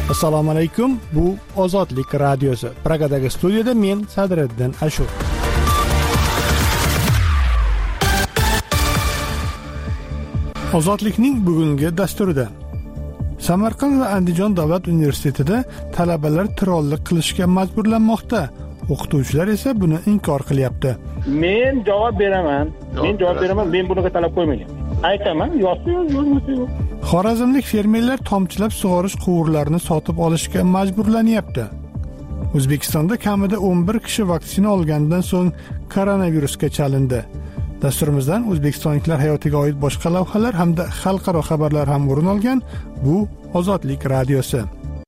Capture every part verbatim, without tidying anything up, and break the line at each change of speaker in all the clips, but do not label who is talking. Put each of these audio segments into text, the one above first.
Assalomu alaykum. Bu Ozodlik radiosi. Pragadagi studiyada men Sadriddin Ashur. Ozodlikning bugungi dasturida Samarqand va Andijon davlat universitetida talabalar tirollik qilishga majburlanmoqda. O'qituvchilar esa buni inkor qilyapti.
Men javob beraman. Men javob beraman. Men bunaqa talab qo'ymagan. Aytaman, yozsa yoz, yozmasa yo'q.
Xorazmlik fermerlar tomchilab sug'orish quvurlarini sotib olishga majburlanyapti. O'zbekistonda kamida o'n bir kishi vaksina olgandan so'ng koronavirusga chalindi. Dasturimizdan o'zbekistonliklar hayotiga oid boshqa lavhalar hamda xalqaro xabarlar ham o'rin olgan. Bu Ozodlik radiosi.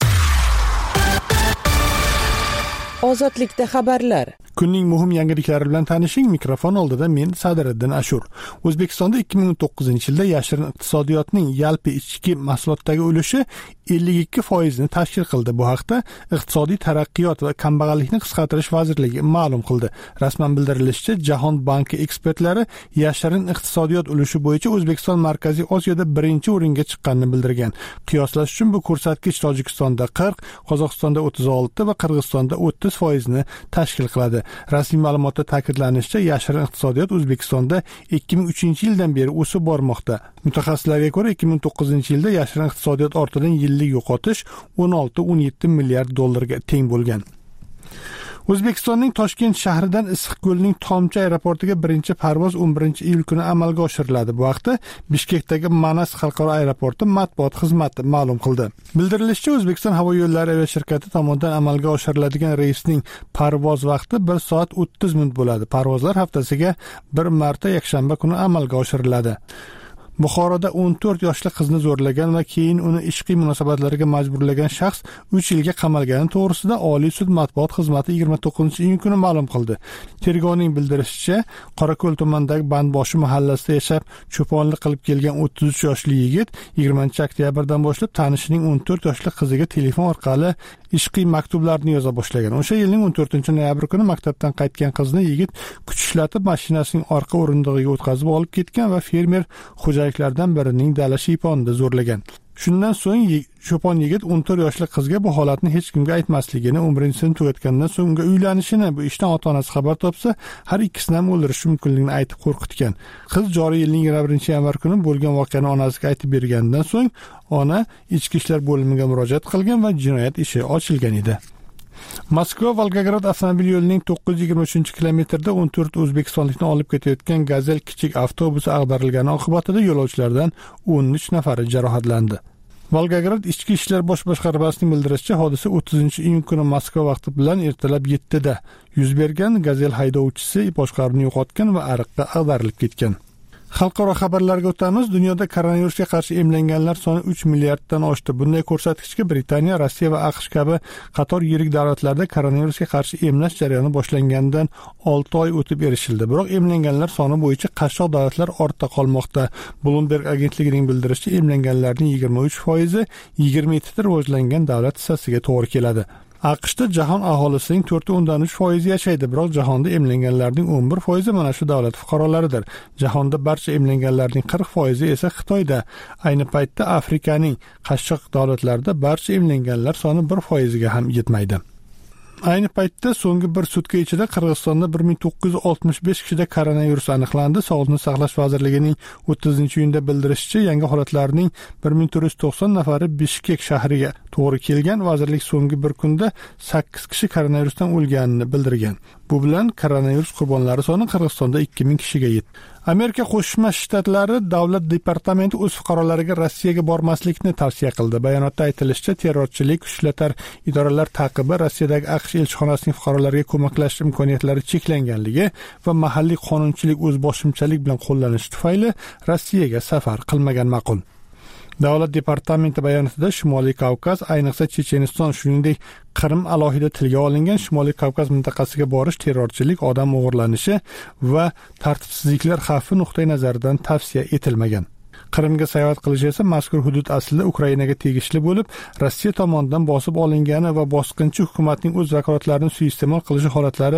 Ozodlikda xabarlar.
Kunning muhim yangiliklari bilan tanishing. Mikrofon oldida men Sadriddin Ashur. O'zbekistonda ikki ming o'n to'qqizinchi yilda yashirin iqtisodiyotning yalpi ichki mahsulotdagi ulushi ellik ikki foiz ni tashkil qildi. Bu haqda Iqtisodiy taraqqiyot va kambag'allikni qisqartirish vazirligi ma'lum qildi. Rasman bildirilishicha, Jahon banki ekspertlari yashirin iqtisodiyot ulushi bo'yicha O'zbekiston Markaziy Osiyoda birinchi o'ringa chiqqanini bildirgan. Qiyoslash uchun bu ko'rsatkich Tojikistonda qirq, Qozog'istonda o'ttiz olti va Qirg'izistonda o'ttiz foiz ni tashkil qiladi. Rasmiy ma'lumotda ta'kidlanishicha, yashirin iqtisodiyot O'zbekistonda ikki ming uchinchi yildan beri o'sib bormoqda. Mutaxassislarga ko'ra, ikki ming o'n to'qqizinchi yilda yashirin iqtisodiyot ortidan yillik yo'qotish o'n olti o'n yetti milliard dollarga teng bo'lgan. O'zbekistonning Toshkent shahridan Issiqko'lning Tomchi aeroportiga birinchi parvoz o'n birinchi iyul kuni amalga oshiriladi. Bu haqda Bishkekdagi Manas xalqaro aeroporti matbuot xizmati ma'lum qildi. Bildirilishicha, O'zbekiston havo yo'llari aviashirkati tomonidan amalga oshiriladigan reysning parvoz vaqti bir soat o'ttiz minut bo'ladi. Parvozlar haftasiga bir marta yakshanba kuni amalga oshiriladi. Buxoroda o'n to'rt yoshli qizni zo'rlagan va keyin uni ishqiy munosabatlarga majburlagan shaxs uch yilga qamalgani to'g'risida Oliy sud matbuot xizmati yigirma to'qqizinchi iyun kuni ma'lum qildi. Tergovning bildirishicha, Qorako'l tumanidagi Bandboshi mahallasida yashab, cho'ponlik qilib kelgan o'ttiz uch yoshli yigit yigirmanchi oktyabrdan boshlab tanishining o'n to'rt yoshli qiziga telefon orqali ishqiy maktublarni yoza boshlagan. O'sha yilning o'n to'rtinchi noyabr kuni maktabdan qaytgan qizni yigit kuch ishlatib mashinasining orqa o'rindig'iga o'tkazib olib ketgan va fermer xo'jaliklardan birining dala shiyponida zo'rlagan. Shundan so'ng cho'pon yigit o'n to'rt yoshli qizga bu holatni hech kimga aytmasligini, o'n birinchi sinf tugatgandan so'ng unga uylanishini, bu ishdan ota-onasi xabar topsa, har ikkisini ham o'ldirish mumkinligini aytib qo'rqitgan. Qiz joriy yilning yigirma birinchi yanvar kuni bo'lgan voqeani onasiga aytib bergandan so'ng ona ichki ishlar bo'limiga murojaat qilgan va jinoyat ishi ochilgan edi. Moskva-Volgograd avtomobil yo'lining to'qqiz yuz yigirma uchinchi kilometrda o'n to'rt o'zbekistonlikni olib ketayotgan Gazel kichik avtobusi ag'darilgani oqibatida yo'lovchilardan o'n uch nafari jarohatlandi. Volgograd ichki ishlar bosh boshqarmasining bildirishicha, hodisa o'ttizinchi iyun kuni Moskva vaqti bilan ertalab yettida yuz bergan. Gazel haydovchisi boshqaruvni yo'qotgan va ariqqa ag'darilib ketgan. Xalqaro xabarlarga o'tamiz. Dunyoda koronavirusga qarshi emlanganlar soni uch milliarddan oshdi. Bunday ko'rsatkichga Britaniya, Rossiya va AQSh kabi qator yirik davlatlarda koronavirusga qarshi emlash jarayoni boshlanganidan olti oy o'tib erishildi. Biroq emlanganlar soni bo'yicha qashshoq davlatlar ortda qolmoqda. Bloomberg agentligining bildirishicha, emlanganlarning yigirma uch foizi yigirma yetti ta rivojlangan davlat hissasiga to'g'ri keladi. AQShda jahon aholisining to'rt o'ndan uch foizi yashaydi, biroq jahonda emlanganlarning o'n bir foizi mana shu davlat fuqarolaridir. Jahonda barcha emlanganlarning qirq foizi esa Xitoyda. Ayni paytda Afrikaning qashshoq davlatlarida barcha emlanganlar soni bir foiziga ham yetmaydi. Ayni paytda so'nggi bir sutka ichida Qirg'izistonda bir ming to'qqiz yuz oltmish besh kishida koronavirus aniqlandi. Sog'liqni saqlash vazirligining o'ttizinchi iyunda bildirishicha, yangi holatlarning bir ming to'rt yuz to'qson nafari Bishkek shahriga to'g'ri kelgan. Vazirlik so'nggi bir kunda sakkiz kishi koronavirusdan o'lganini bildirgan. Bu bilan koronavirus qurbonlari soni Qirg'izistonda ikki ming kishiga yetdi. Amerika Qo'shma Shtatlari davlat departamenti o'z fuqarolariga Rossiyaga bormaslikni tavsiya qildi. Bayonotda aytilishicha, terrorchilik, kuchlatar idoralar taqibi, Rossiyadagi AQSh elchixonasining fuqarolarga ko'maklash imkoniyatlari cheklanganligi va mahalliy qonunchilik o'zboshimchalik bilan qo'llanishi tufayli Rossiyaga safar qilmagan ma'qul. Davlat departamenti bayonotida Shimoliy Kavkaz, ayniqsa Checheniston, shuningdek Qrim alohida tilga olingan. Shimoliy Kavkaz mintaqasiga borish terrorchilik, odam o'g'irlanishi va tartibsizliklar xavfi nuqtai nazaridan tavsiya etilmagan. Qrimga sayohat qilish esa mazkur hudud aslida Ukrainaga tegishli bo'lib, Rossiya tomonidan bosib olingani va bosqinchi hukumatning o'z vakolatlarini suiiste'mol qilishi holatlari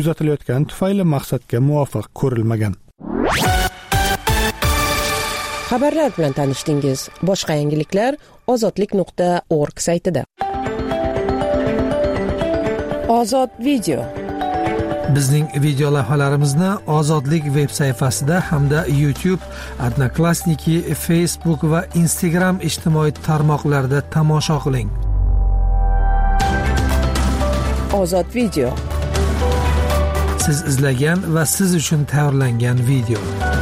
kuzatilayotgani tufayli maqsadga muvofiq ko'rilmagan.
xabarlar bilan tanishdingiz. Boshqa yangiliklar ozodlik nuqta org saytida. Ozod video.
Bizning video lavhalarimizni Ozodlik veb sayfasida hamda YouTube, Odnoklassniki, Facebook va Instagram ijtimoiy tarmoqlarida tomosha qiling.
Ozod video.
Siz izlagan va siz uchun tayyorlangan video.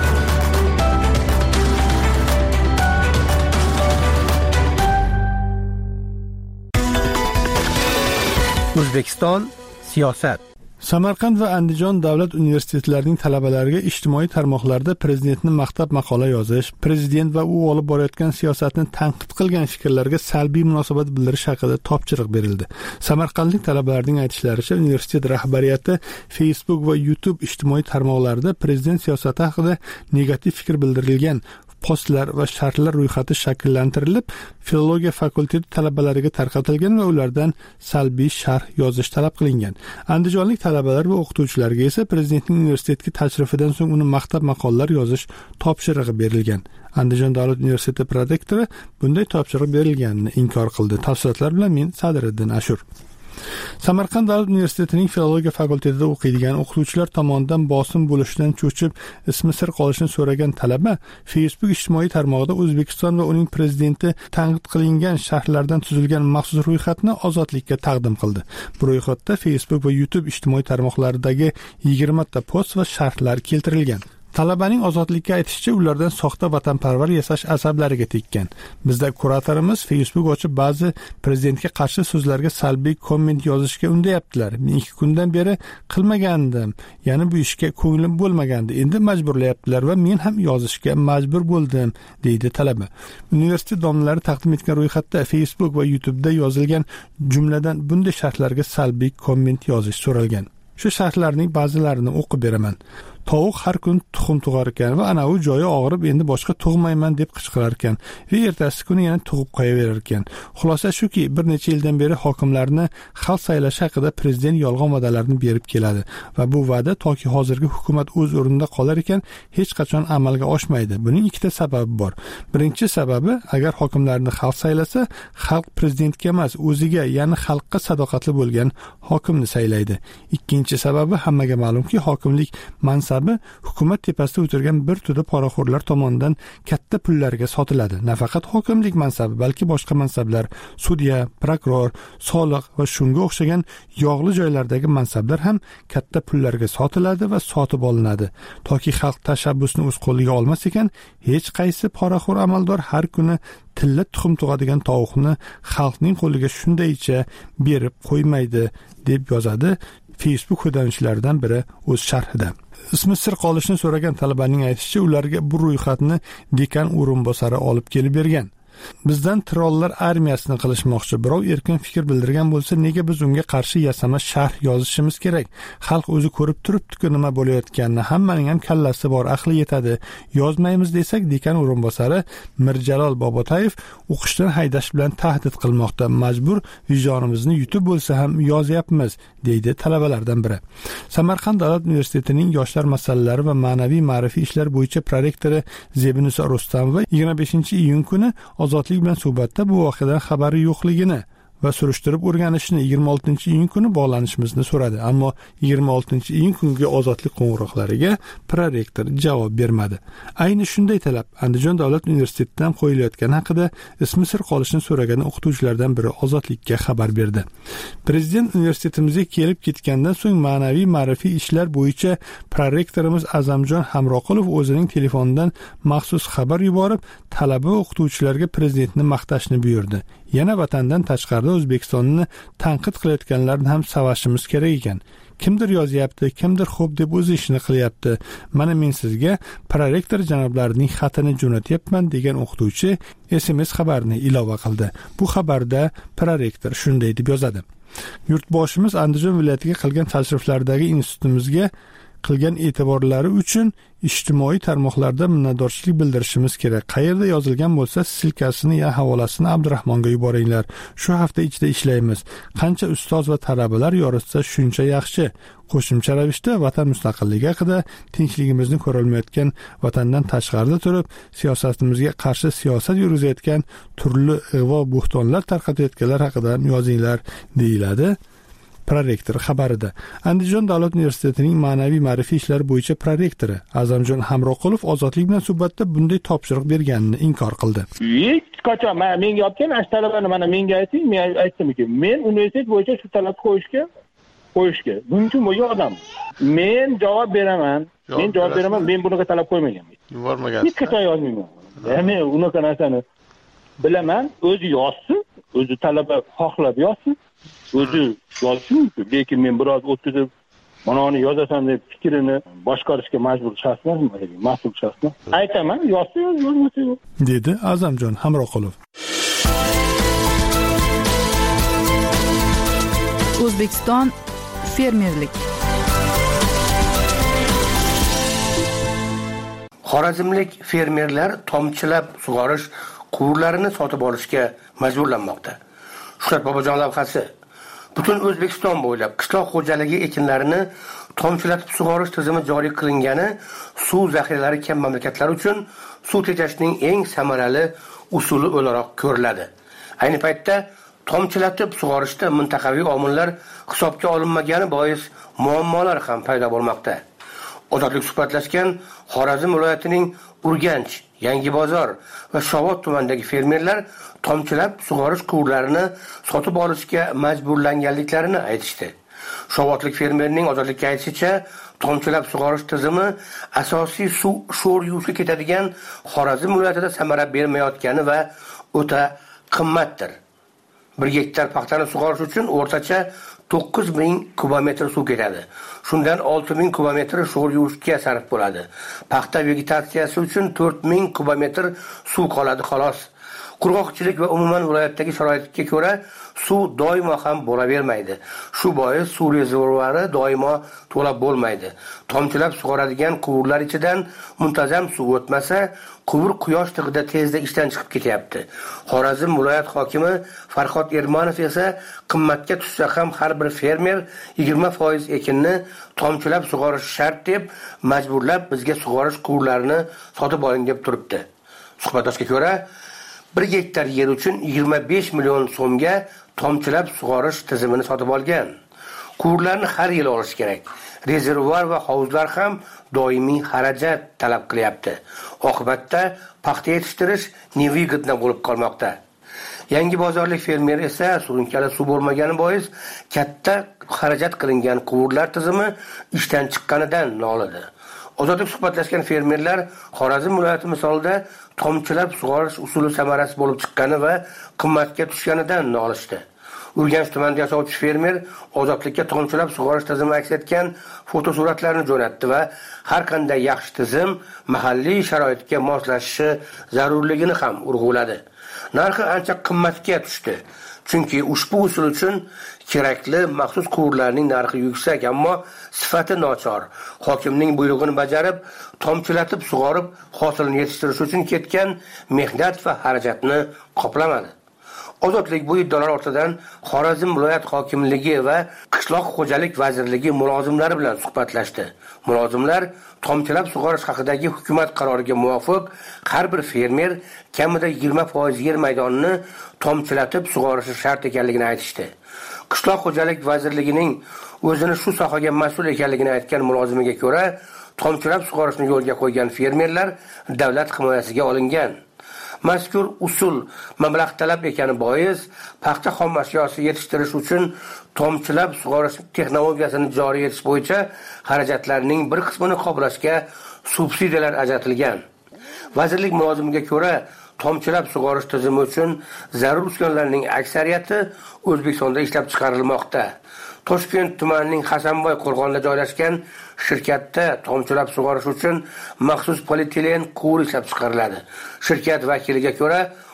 O'zbekiston siyosat. Samarqand va Andijon davlat universitetlarining talabalariga ijtimoiy tarmoqlarda prezidentni maqtab maqola yozish, prezident va u olib borayotgan siyosatni tanqid qilgan fikrlarga salbiy munosabat bildirish haqida topshiriq berildi. Samarqandlik talabalarning aytishlaricha, universitet rahbariyati Facebook va YouTube ijtimoiy tarmoqlarida prezident siyosati haqida negativ fikr bildirilgan postlar va sharhlar ro'yxati shakllantirilib, filologiya fakulteti talabalariga tarqatilgan va ulardan salbiy sharh yozish talab qilingan. Andijonlik talabalar va o'qituvchilarga esa prezidentning universitetga tashrifidan so'ng uni maqtab maqolalar yozish topshirig'i berilgan. Andijon davlat universiteti prorektori bunday topshiriq berilganini inkor qildi. Tafsilotlar bilan men Sadiriddin Ashur. Samarqand davlat universitetining filologiya fakultetida o'qiydigan o'qituvchilar tomonidan bosim bo'lishidan cho'chib, ismi sir qolishini so'ragan talaba Facebook ijtimoiy tarmog'ida O'zbekiston va uning prezidenti tanqid qilingan sharhlardan tuzilgan maxsus ro'yxatni Ozodlikka taqdim qildi. Bu ro'yxatda Facebook va YouTube ijtimoiy tarmoqlaridagi yigirma ta post va sharhlar keltirilgan. Talabaning Ozodlikka aytishicha, ulardan soxta vatanparvar yasash asablariga tekkan. Bizda kuratorimiz Facebook ochib ba'zi prezidentga qarshi so'zlarga salbiy komment yozishga undayaptilar. Men ikki kundan beri qilmagandim. Ya'ni bu ishga ko'nglim bo'lmagandi. Endi majburlayaptilar va men ham yozishga majbur bo'ldim, deydi talaba. Universitet domlari taqdim etgan ro'yxatda Facebook va YouTube'da yozilgan jumladan bunday sharhlarga salbiy komment yozish so'ralgan. Shu sharhlarning ba'zilarini o'qib beraman. Tovuq har kun tuxum tug'ar ekan va ana u joyi og'rib endi boshqa tug'mayman deb qichqirar ekan va ertasi kuni yana tug'ib qo'yaverar ekan. Xulosa shuki, bir necha yildan beri hokimlarni xalq saylashi haqida prezident yolg'on va'dalarni berib keladi va bu va'da toki hozirgi hukumat o'z o'rnida qolar ekan hech qachon amalga oshmaydi. Buning ikkita sababi bor. Birinchi sababi, agar hokimlarni xalq saylasa, xalq prezidentga emas, o'ziga, ya'ni xalqqa sadoqatli bo'lgan hokimni saylaydi. Ikkinchi sababi, hammaga ma'lumki, hokimlik mansab hukumat tepasida o'tirgan bir to'da poraxo'rlar tomonidan katta pullarga sotiladi. Nafaqat hokimlik mansabi, balki boshqa mansablar, sudya, prokuror, soliq va shunga o'xshagan yog'li joylardagi mansablar ham katta pullarga sotiladi va sotib olinadi. Toki xalq tashabbusni o'z qo'liga olmas ekan, hech qaysi poraxo'r amaldor har kuni tilla tuxum tug'adigan tovuqni xalqning qo'liga shundaycha berib qo'ymaydi, deb yozadi Facebook foydalanuvchilaridan biri o'z sharhida. Ismi sir qolishini so'ragan talabaning aytishicha, ularga bu ro'yxatni dekan o'rinbosari olib kelib bergan. Bizdan trollar armiyasini qilishmoqchi. Birov erkin fikr bildirgan bo'lsa, nega biz unga qarshi yasama sharh yozishimiz kerak? Xalq o'zi ko'rib turibdi-ku nima bo'layotganini. Hammaning ham kallasi bor, aqli yetadi. Yozmaymiz desak, dekan o'rinbosari Mirjalol Bobotayev o'qishdan haydash bilan tahdid qilmoqda. Majbur vijdonimizni yutib bo'lsa ham yozyapmiz, deydi talabalardan biri. Samarqand davlat universitetining yoshlar masalalari va ma'naviy ma'rifiy ishlar bo'yicha prorektori Zebinisa Rustamova yigirma beshinchi iyun kuni Ozodlik bilan suhbatda bu voqeadan xabari yo'qligini va surishtirib o'rganishni yigirma oltinchi iyun kuni bog'lanishimizni so'radi. Ammo yigirma oltinchi iyun kungi Ozodlik qo'ng'iroqlariga prorektor javob bermadi. Ayni shunday talab Andijon davlat universitetidan qo'yilayotgani haqida ismi sir qolishini so'ragan o'qituvchilardan biri Ozodlikka xabar berdi. Prezident universitetimizga kelib ketgandan so'ng ma'naviy ma'rifiy ishlar bo'yicha prorektorimiz Azamjon Hamroqulov o'zining telefonidan maxsus xabar yuborib, talaba o'qituvchilarga prezidentni maqtashni buyurdi. Yana vatandan tashqarida O'zbekistonni tanqid qilayotganlarni ham savashimiz kerak ekan. Kimdir yozyapti, kimdir xo'p deb o'z ishini qilyapti. Mana men sizga prorektor janoblarining xatini jo'natyapman, degan o'qituvchi S M S xabarini ilova qildi. Bu xabarda prorektor shunday deb yozadi: Yurtboshimiz Andijon viloyatiga qilgan tashriflardagi institutimizga qilgan e'tiborlari uchun ijtimoiy tarmoqlarda minnatdorchilik bildirishimiz kerak. Qayerda yozilgan bo'lsa, silkasini ya havolasini Abdurahmonga yuboringlar. Shu hafta ichida ishlaymiz. Qancha ustoz va talabalar yoritsa shuncha yaxshi. Qo'shimcha ravishda vatan mustaqilligi haqida, tinchligimizni ko'rolmayotgan vatandan tashqarida turib, siyosatimizga qarshi siyosat yurgizayotgan turli ig'vo bo'htonlar tarqatayotganlar haqida yozinglar, deyiladi prorektor xabarida. Andijon davlat universitetining ma'naviy ma'rifiy ishlar bo'yicha prorektori Azamjon Hamroqulov Ozodlik bilan suhbatda bunday topshiriq berganini inkor qildi.
Hech qachon menga aytgan ash talabani mana menga ayting, men aytdimki, men universitet bo'yicha shu talab qo'yishga qo'yishga mumkin bo'lgan odam. Men javob beraman. Men javob beraman. Men bunaqa talab qo'ymaganman.
Yubormagan.
Hech qachon yozmayman. Men unaqa narsani bilaman, o'zi yozsin, o'zi talaba xohlab yozsin. O'zi yozsin, lekin men biroz o'tkazib mana uni yozasan deb fikrini boshqarishga majbur shaxsman, mas'ul shaxsman. Aytaman, yozsa yozmasa yo'q,
dedi Azamjon Hamroqulov.
O'zbekiston fermerlik.
Xorazmlik fermerlar tomchilab sug'orish quvurlarini sotib olishga majburlanmoqda. Shuhrat Bobojon lavhasi butun O'zbekiston bo'ylab qishloq xo'jaligi ekinlarini tomchilatib sug'orish tizimi joriy qilingani suv zaxiralari kam mamlakatlar uchun suv tejashning eng samarali usuli o'laroq ko'riladi. Ayni paytda tomchilatib sug'orishda mintaqaviy omillar hisobga olinmagani bois muammolar ham paydo bo'lmoqda. Ozodlik suhbatlashgan Xorazm viloyatining Urganch, Yangibozor va Shovot tumanidagi fermerlar tomchilab sug'orish quvurlarini sotib olishga majburlanganliklarini aytishdi. Shovotlik fermerning Ozodlikka aytishicha, tomchilab sug'orish tizimi asosiy suv sho'r yuvishga ketadigan Xorazm viloyatida samara bermayotgani va o'ta qimmatdir. bir gektar paxtani sug'orish uchun o'rtacha to'qqiz ming kubometr suv ketadi. Shundan olti ming kubometr sho'r yuvishga sarf bo'ladi. Paxta vegetatsiyasi uchun to'rt ming kubometr suv qoladi xolos. Qurg'oqchilik va umuman viloyatdagi sharoitga ko'ra suv doimo ham bo'lavermaydi. Shu bois suv rezervuari doimo to'la bo'lmaydi. Tomchilab sug'oradigan quvurlar ichidan muntazam suv o'tmasa, quvur quyosh tig'ida tezda ishdan chiqib ketyapti. Xorazm viloyat hokimi Farhod Ermanov esa qimmatga tushsa ham har bir fermer yigirma foiz ekinni tomchilab sug'orish shart deb majburlab bizga sug'orish quvurlarini sotib oling deb turibdi. Suhbatdoshga ko'ra, bir gektar yer uchun yigirma besh million so'mga tomchilab sug'orish tizimini sotib olgan. Quvurlarni har yil olish kerak. Rezervuar va hovuzlar ham doimiy xarajat talab qilyapti. Oqibatda paxta yetishtirish nevigodna bo'lib qolmoqda. Yangi bozorlik fermer esa surunkali suv bo'lmagani bois katta xarajat qilingan quvurlar tizimi ishdan chiqqanidan nolidi. Ozodlik suhbatlashgan fermerlar Xorazm viloyati misolida tomchilab sug'orish usuli samarasi bo'lib chiqqani va qimmatga tushganidan nolishdi. Urganch tumanida yashovchi fermer Ozodlikka tomchilab sug'orish tizimi aks etgan fotosuratlarni jo'natdi va har qanday yaxshi tizim mahalliy sharoitga moslashishi zarurligini ham urg'uladi. Narxi ancha qimmatga tushdi. Chunki ushbu usul uchun kerakli maxsus quvurlarning narxi yuksak, ammo sifati nochor. Hokimning buyrug'ini bajarib, tomchilatib sug'orib, hosilni yetishtirish uchun ketgan mehnat va xarajatni qoplamadi. Ozodlik bu iddaolar ortidan Xorazm viloyat hokimligi va qishloq xo'jalik vazirligi mulozimlari bilan suhbatlashdi. Mulozimlar tomchilab sug'orish haqidagi hukumat qaroriga muvofiq har bir fermer kamida yigirma foiz yer maydonini tomchilatib sug'orishi shart ekanligini aytishdi. Qishloq xo'jalik vazirligining o'zini shu sohaga mas'ul ekanligini aytgan mulozimiga ko'ra, tomchilab sug'orishni yo'lga qo'ygan fermerlar davlat himoyasiga olingan. Mazkur usul mablag' talab ekani bois paxta xom ashyosi yetishtirish uchun tomchilab sug'orish texnologiyasini joriy etish bo'yicha xarajatlarning bir qismini qoplashga subsidiyalar ajratilgan. Vazirlik mulozimiga ko'ra, tomchilab sug'orish tizimi uchun zarur uskunalarning aksariyati O'zbekistonda ishlab chiqarilmoqda. Toshkent tumanining Hasanboy qo'rg'onida joylashgan shirkatda tomchilab sug'orish uchun maxsus polietilen quvur ishlab chiqariladi. Shirkat vakiliga ko'ra,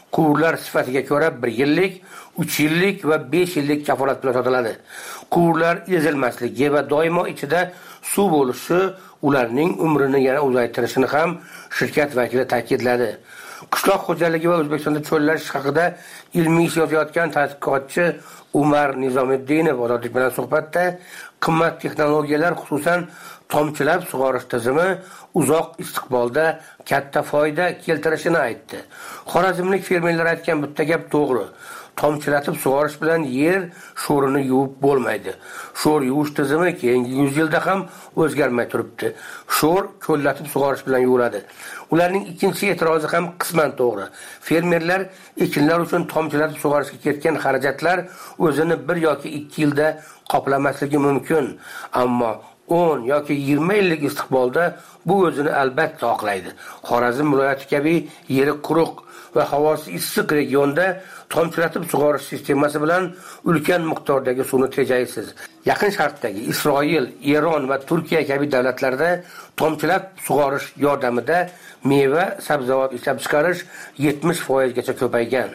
Quvurlar sifatiga ko'ra bir yillik, uch yillik va besh yillik kafolat bilan sotiladi. Quvurlar ezilmasligi va doimo ichida suv bo'lishi ularning umrini yana uzaytirishini ham shirkat vakili ta'kidladi. Qishloq xo'jaligi va O'zbekistonda cho'llash haqida ilmiy ish yozayotgan tadqiqotchi Umar Nizomiddinov Ozodlik bilan suhbatda qimmat texnologiyalar, xususan tomchilab sug'orish tizimi uzoq istiqbolda katta foyda keltirishini aytdi. Xorazmlik fermerlar aytgan bitta gap to'g'ri. Tomchilatib sug'orish bilan yer sho'rini yuvib bo'lmaydi. Sho'r yuvish tizimi keyingi yuz yilda ham o'zgarmay turibdi. Sho'r ko'llatib sug'orish bilan yuviladi. Ularning ikkinchi e'tirozi ham qisman to'g'ri. Fermerlar ekinlar uchun tomchilatib sug'orishga ketgan xarajatlar o'zini bir yoki ikki yilda qoplamasligi mumkin, ammo o'n yoki yigirma yillik istiqbolda bu o'zini albatta oqlaydi. Xorazm viloyati kabi yeri quruq va havosi issiq regionda tomchilatib sug'orish sistemasi bilan ulkan miqdordagi suvni tejaysiz. Yaqin Sharqdagi Isroil, Eron va Turkiya kabi davlatlarda tomchilab sug'orish yordamida meva, sabzavot ishlab chiqarish yetmish foiz gacha ko'paygan.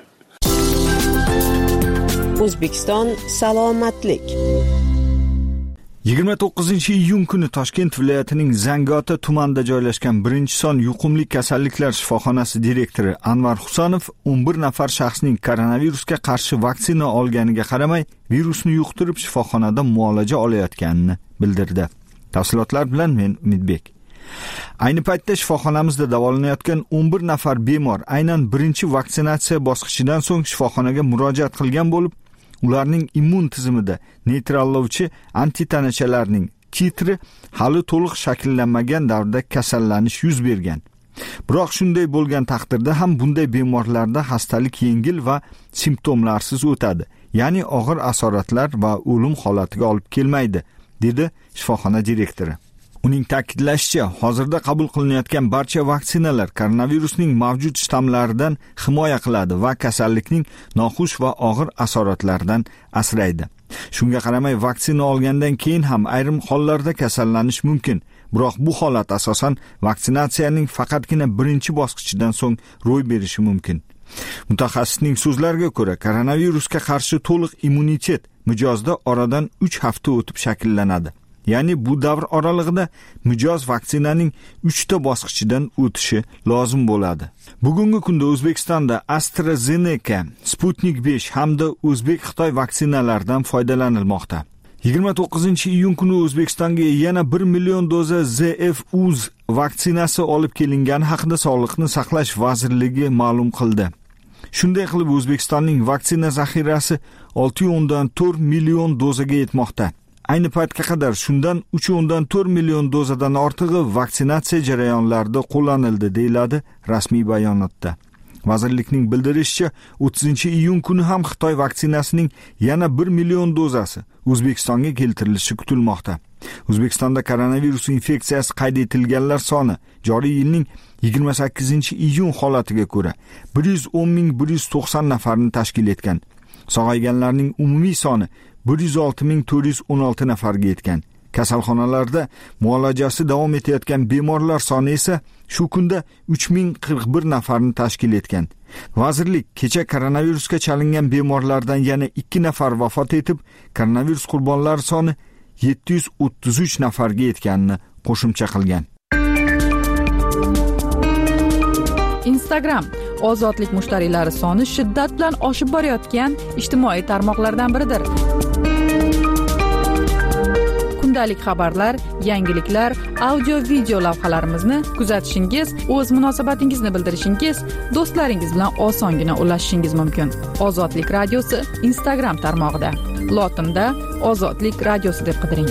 O'zbekiston salomatlik.
yigirma to'qqizinchi iyun kuni Toshkent viloyatining Zangiota tumanida joylashgan birinchi son yuqumli kasalliklar shifoxonasi direktori Anvar Husanov o'n bir nafar shaxsning koronavirusga qarshi vaksina olganiga qaramay virusni yuqtirib shifoxonada muolaja olayotganini bildirdi. Tafsilotlar bilan men Umidbek. Ayni paytda shifoxonamizda davolanayotgan o'n bir nafar bemor aynan birinchi vaksinatsiya bosqichidan so'ng shifoxonaga murojaat qilgan bo'lib, ularning immun tizimida neytrallovchi antitanachalarning titri hali to'liq shakllanmagan davrda kasallanish yuz bergan. Biroq shunday bo'lgan taqdirda ham bunday bemorlarda xastalik yengil va simptomlarsiz o'tadi, ya'ni og'ir asoratlar va o'lim holatiga olib kelmaydi, dedi shifoxona direktori. Uning ta'kidlashicha, hozirda qabul qilinayotgan barcha vaksinalar koronavirusning mavjud shtammlaridan himoya qiladi va kasallikning noxush va og'ir asoratlaridan asraydi. Shunga qaramay vaksina olgandan keyin ham ayrim hollarda kasallanish mumkin. Biroq bu holat asosan vaksinatsiyaning faqatgina birinchi bosqichidan so'ng ro'y berishi mumkin. Mutaxassisning so'zlariga ko'ra, koronavirusga qarshi to'liq immunitet mijozda oradan uch hafta o'tib shakllanadi. Ya'ni bu davr oralig'ida mijoz vaksinaning uchta bosqichidan o'tishi lozim bo'ladi. Bugungi kunda O'zbekistonda AstraZeneca, Sputnik besh hamda O'zbek Xitoy vaksinalaridan foydalanilmoqda. yigirma to'qqizinchi iyun kuni O'zbekistonga yana bir million doza Z F U Z vaksinasi olib kelingani haqida Sog'liqni saqlash vazirligi ma'lum qildi. Shunday qilib O'zbekistonning vaksina zaxirasi olti nuqta to'rt million dozaga yetmoqda. Ayni paytga qadar shundan uch nuqta to'rt million dozadan ortig'i vaksinatsiya jarayonlarida qo'llanildi, deyiladi rasmiy bayonotda. Vazirlikning bildirishicha, o'ttizinchi iyun kuni ham Xitoy vaksinasining yana bir million dozasi O'zbekistonga keltirilishi kutilmoqda. O'zbekistonda koronavirus infeksiyasi qayd etilganlar soni joriy yilning yigirma sakkizinchi iyun holatiga ko'ra bir yuz o'n ming bir yuz to'qson nafarni tashkil etgan. Sog'ayganlarning umumiy soni bir yuz olti ming to'rt yuz o'n olti nafarga yetgan. Kasalxonalarda muolajasi davom etayotgan bemorlar soni esa shu kunda uch ming qirq bir nafarni tashkil etgan. Vazirlik kecha koronavirusga chalingan bemorlardan yana ikki nafar vafot etib, koronavirus qurbonlari soni yetti yuz o'ttiz uch nafarga yetganini qo'shimcha qilgan.
Instagram ozodlik mushtariylari soni shiddat bilan oshib borayotgan ijtimoiy tarmoqlardan biridir. Kundalik xabarlar, yangiliklar, audio-video lavhalarimizni kuzatishingiz, o'z munosabatingizni bildirishingiz, do'stlaringiz bilan osongina ulashishingiz mumkin. Ozodlik radiosi Instagram tarmog'ida. Lotinda Ozodlik radiosi deb qidiring.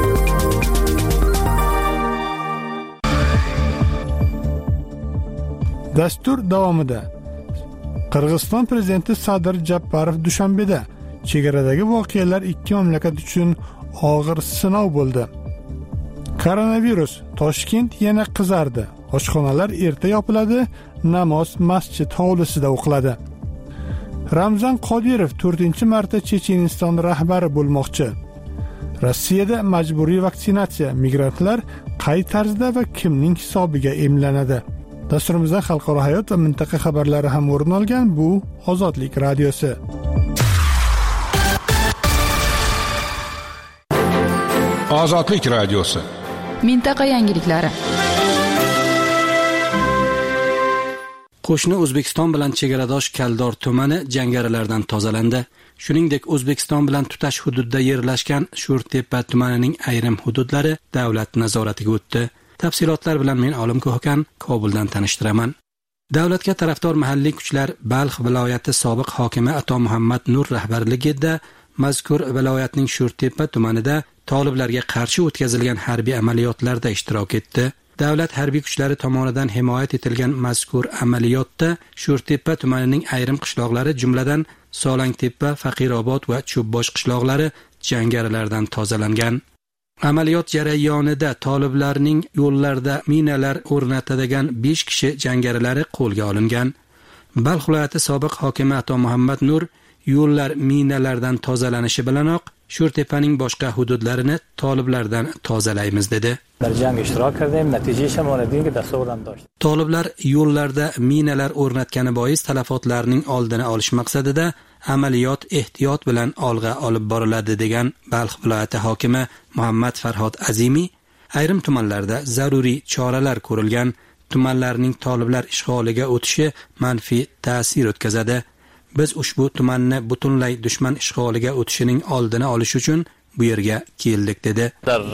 Dastur davomida Qirg'iziston prezidenti Sadir Japarov Dushanbeda chegaradagi voqealar ikki mamlakat uchun og'ir sinov bo'ldi. Koronavirus, Toshkent yana qizardi. Oshxonalar erta yopiladi, namoz masjid hovlisida o'qiladi. Ramzan Qodirov to'rtinchi marta Checheniston rahbari bo'lmoqchi. Rossiyada majburiy vaksinatsiya, migrantlar qay tarzda va kimning hisobiga emlanadi? Dasturimizda xalqaro hayot va mintaqa xabarlari ham o'rin olgan. Bu Ozodlik radiosi.
Ozodlik radiosi.
Mintaqa yangiliklari.
Qo'shni O'zbekiston bilan chegaradosh Kaldor tumani jangarilardan tozalandi. Shuningdek, O'zbekiston bilan tutash hududda yerlashgan Sho'rtepa tumanining ayrim hududlari davlat nazoratiga o'tdi. Tafsilotlar bilan men Olim Ko'hkan Kobuldan tanishtiraman. Davlatga tarafdor mahalliy kuchlar Balx viloyati sobiq hokimi Ato Muhammad Nur rahbarligida mazkur viloyatning Sho'rtepa tumanida toliblarga qarshi o'tkazilgan harbiy amaliyotlarda ishtirok etdi. Davlat harbiy kuchlari tomonidan himoyat etilgan mazkur amaliyotda Sho'rtepa tumanining ayrim qishloqlari, jumladan Solangtepa, Faqirobod va Cho'bbosh qishloqlari jangarilardan tozalangan. Amaliyot jarayonida toliblarning yo'llarda minalar o'rnatadigan besh kishi jangarilari qo'lga olingan. Balx viloyati sobiq hokimi Ato Muhammad Nur yo'llar minalardan tozalanishi bilanoq Sho'rtepaning boshqa hududlarini toliblardan tozalaymiz dedi. Toliblar yo'llarda minalar o'rnatgani bois talafotlarning oldini olish maqsadida amaliyot ehtiyot bilan olg'a olib boriladi degan Balx viloyati hokimi Muhammad Farhod Azimi, ayrim tumanlarda zaruriy choralar ko'rilgan, tumanlarning toliblar ishg'oliga o'tishi manfiy ta'sir o'tkazadi. Biz ushbu tumanni butunlay dushman ishg'oliga o'tishining oldini olish uchun bu yerga keldik dedi.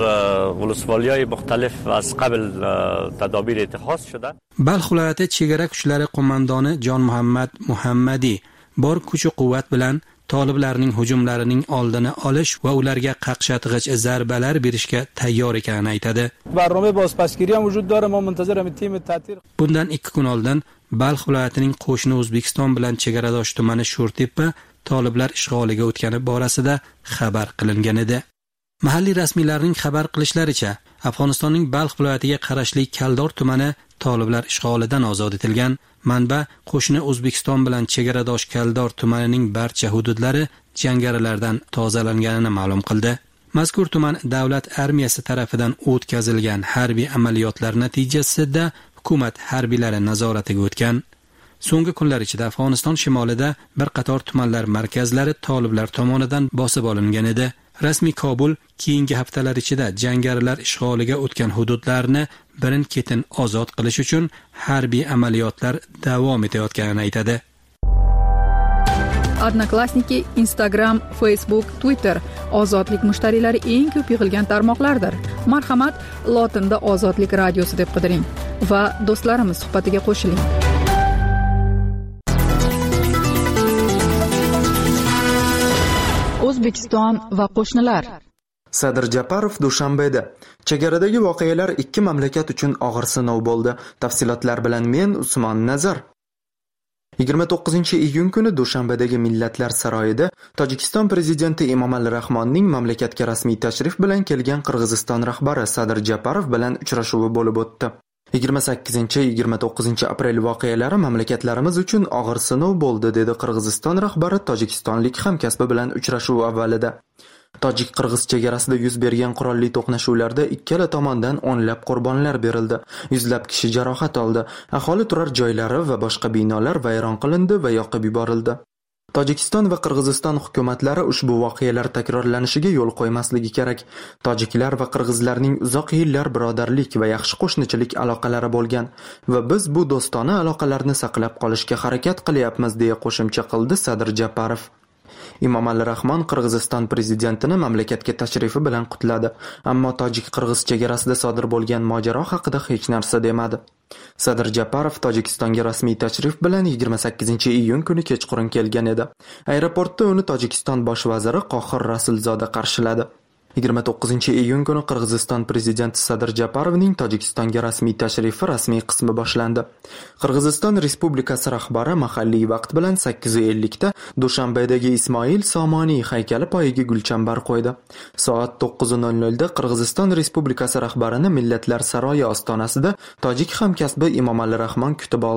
Balx viloyati chegara kuchlari qo'mondoni Jon Muhammad Muhammadiy bor kuch-quvvat bilan toliblarning hujumlarining oldini olish va ularga qaqshatg'ich zarbalar berishga tayyor ekanini aytadi. Bundan ikki kun oldin Balx viloyatining qo'shni O'zbekiston bilan chegaradosh tumani Sho'rtepa toliblar ishg'oliga o'tgani borasida xabar qilingan edi. Mahalliy rasmiylarning xabar qilishlaricha, Afg'onistonning Balx viloyatiga qarashli Kaldor tumani toliblar ishg'olidan ozod etilgan. Manba qo'shni O'zbekiston bilan chegaradosh Kaldor tumanining barcha hududlari jangarilardan tozalanganini ma'lum qildi. Mazkur tuman davlat armiyasi tomonidan o'tkazilgan harbiy amaliyotlar natijasida hukumat harbiylari nazoratiga o'tgan. So'nggi kunlar ichida Afg'oniston shimolida bir qator tumanlar markazlari toliblar tomonidan bosib olingan edi. Rasmiy Kobul keyingi haftalar ichida jangarilar ishg'oliga o'tgan hududlarni birin-ketin ozod qilish uchun harbiy amaliyotlar davom etayotganini aytadi.
Odnoklassniki, Instagram, Facebook, Twitter ozodlik mushtariylari eng ko'p yig'ilgan tarmoqlardir. Marhamat, lotinda Ozodlik radiosi deb qidiring va do'stlarimiz suhbatiga qo'shiling. O'zbekiston va qo'shnilar.
Sadir Japarov Dushanbeda. Chegaradagi voqealar ikki mamlakat uchun og'ir sinov bo'ldi. Tafsilotlar bilan men Usmon Nazar. yigirma to'qqizinchi iyun kuni Dushanbedagi Millatlar saroyida Tojikiston prezidenti Emomali Rahmonning mamlakatga rasmiy tashrif bilan kelgan Qirg'iziston rahbari Sadir Japarov bilan uchrashuvi bo'lib o'tdi. yigirma sakkizinchi yigirma to'qqizinchi aprel voqealari mamlakatlarimiz uchun og'ir sinov bo'ldi, dedi Qirg'iziston rahbari tojikistonlik hamkasbi bilan uchrashuv avvalida. Tojik-qirg'iz chegarasida yuz bergan qurolli to'qnashuvlarda ikkala tomondan o'nlab qurbonlar berildi, yuzlab kishi jarohat oldi, aholi turar joylari va boshqa binolar vayron qilindi va yoqib yuborildi. Tojikiston va Qirg'iziston hukumatlari ushbu voqealar takrorlanishiga yo'l qo'ymasligi kerak. Tojiklar va qirg'izlarning uzoq yillar birodarlik va yaxshi qo'shnichilik aloqalari bo'lgan va biz bu do'stona aloqalarni saqlab qolishga harakat qilyapmiz, deya qo'shimcha qildi Sadir Japarov. Emomali Rahmon Qirg'iziston prezidentini mamlakatga tashrifi bilan qutladi, ammo tojik-qirg'iz chegarasida sodir bo'lgan mojaro haqida hech narsa demadi. Sadir Japarov Tojikistonga rasmiy tashrif bilan yigirma sakkizinchi iyun kuni kechqurun kelgan edi. Aeroportda uni Tojikiston bosh vaziri Qohir Rasulzoda qarshiladi. yigirma to'qqizinchi iyun kuni Qirg'iziston prezidenti Sadir Japarovning Tojikistonga rasmiy tashrifi rasmiy qismi boshlandi. Qirg'iziston Respublikasi rahbari mahalliy vaqt bilan sakkiz ellik da Dushanbedagi Ismoil Somoniy haykali poyiga gulchambar qo'ydi. Soat to'qqiz nol nol da Qirg'iziston Respublikasi rahbarini Millatlar saroyi ostonasida tojik hamkasbi Emomali Rahmon kutib oldi.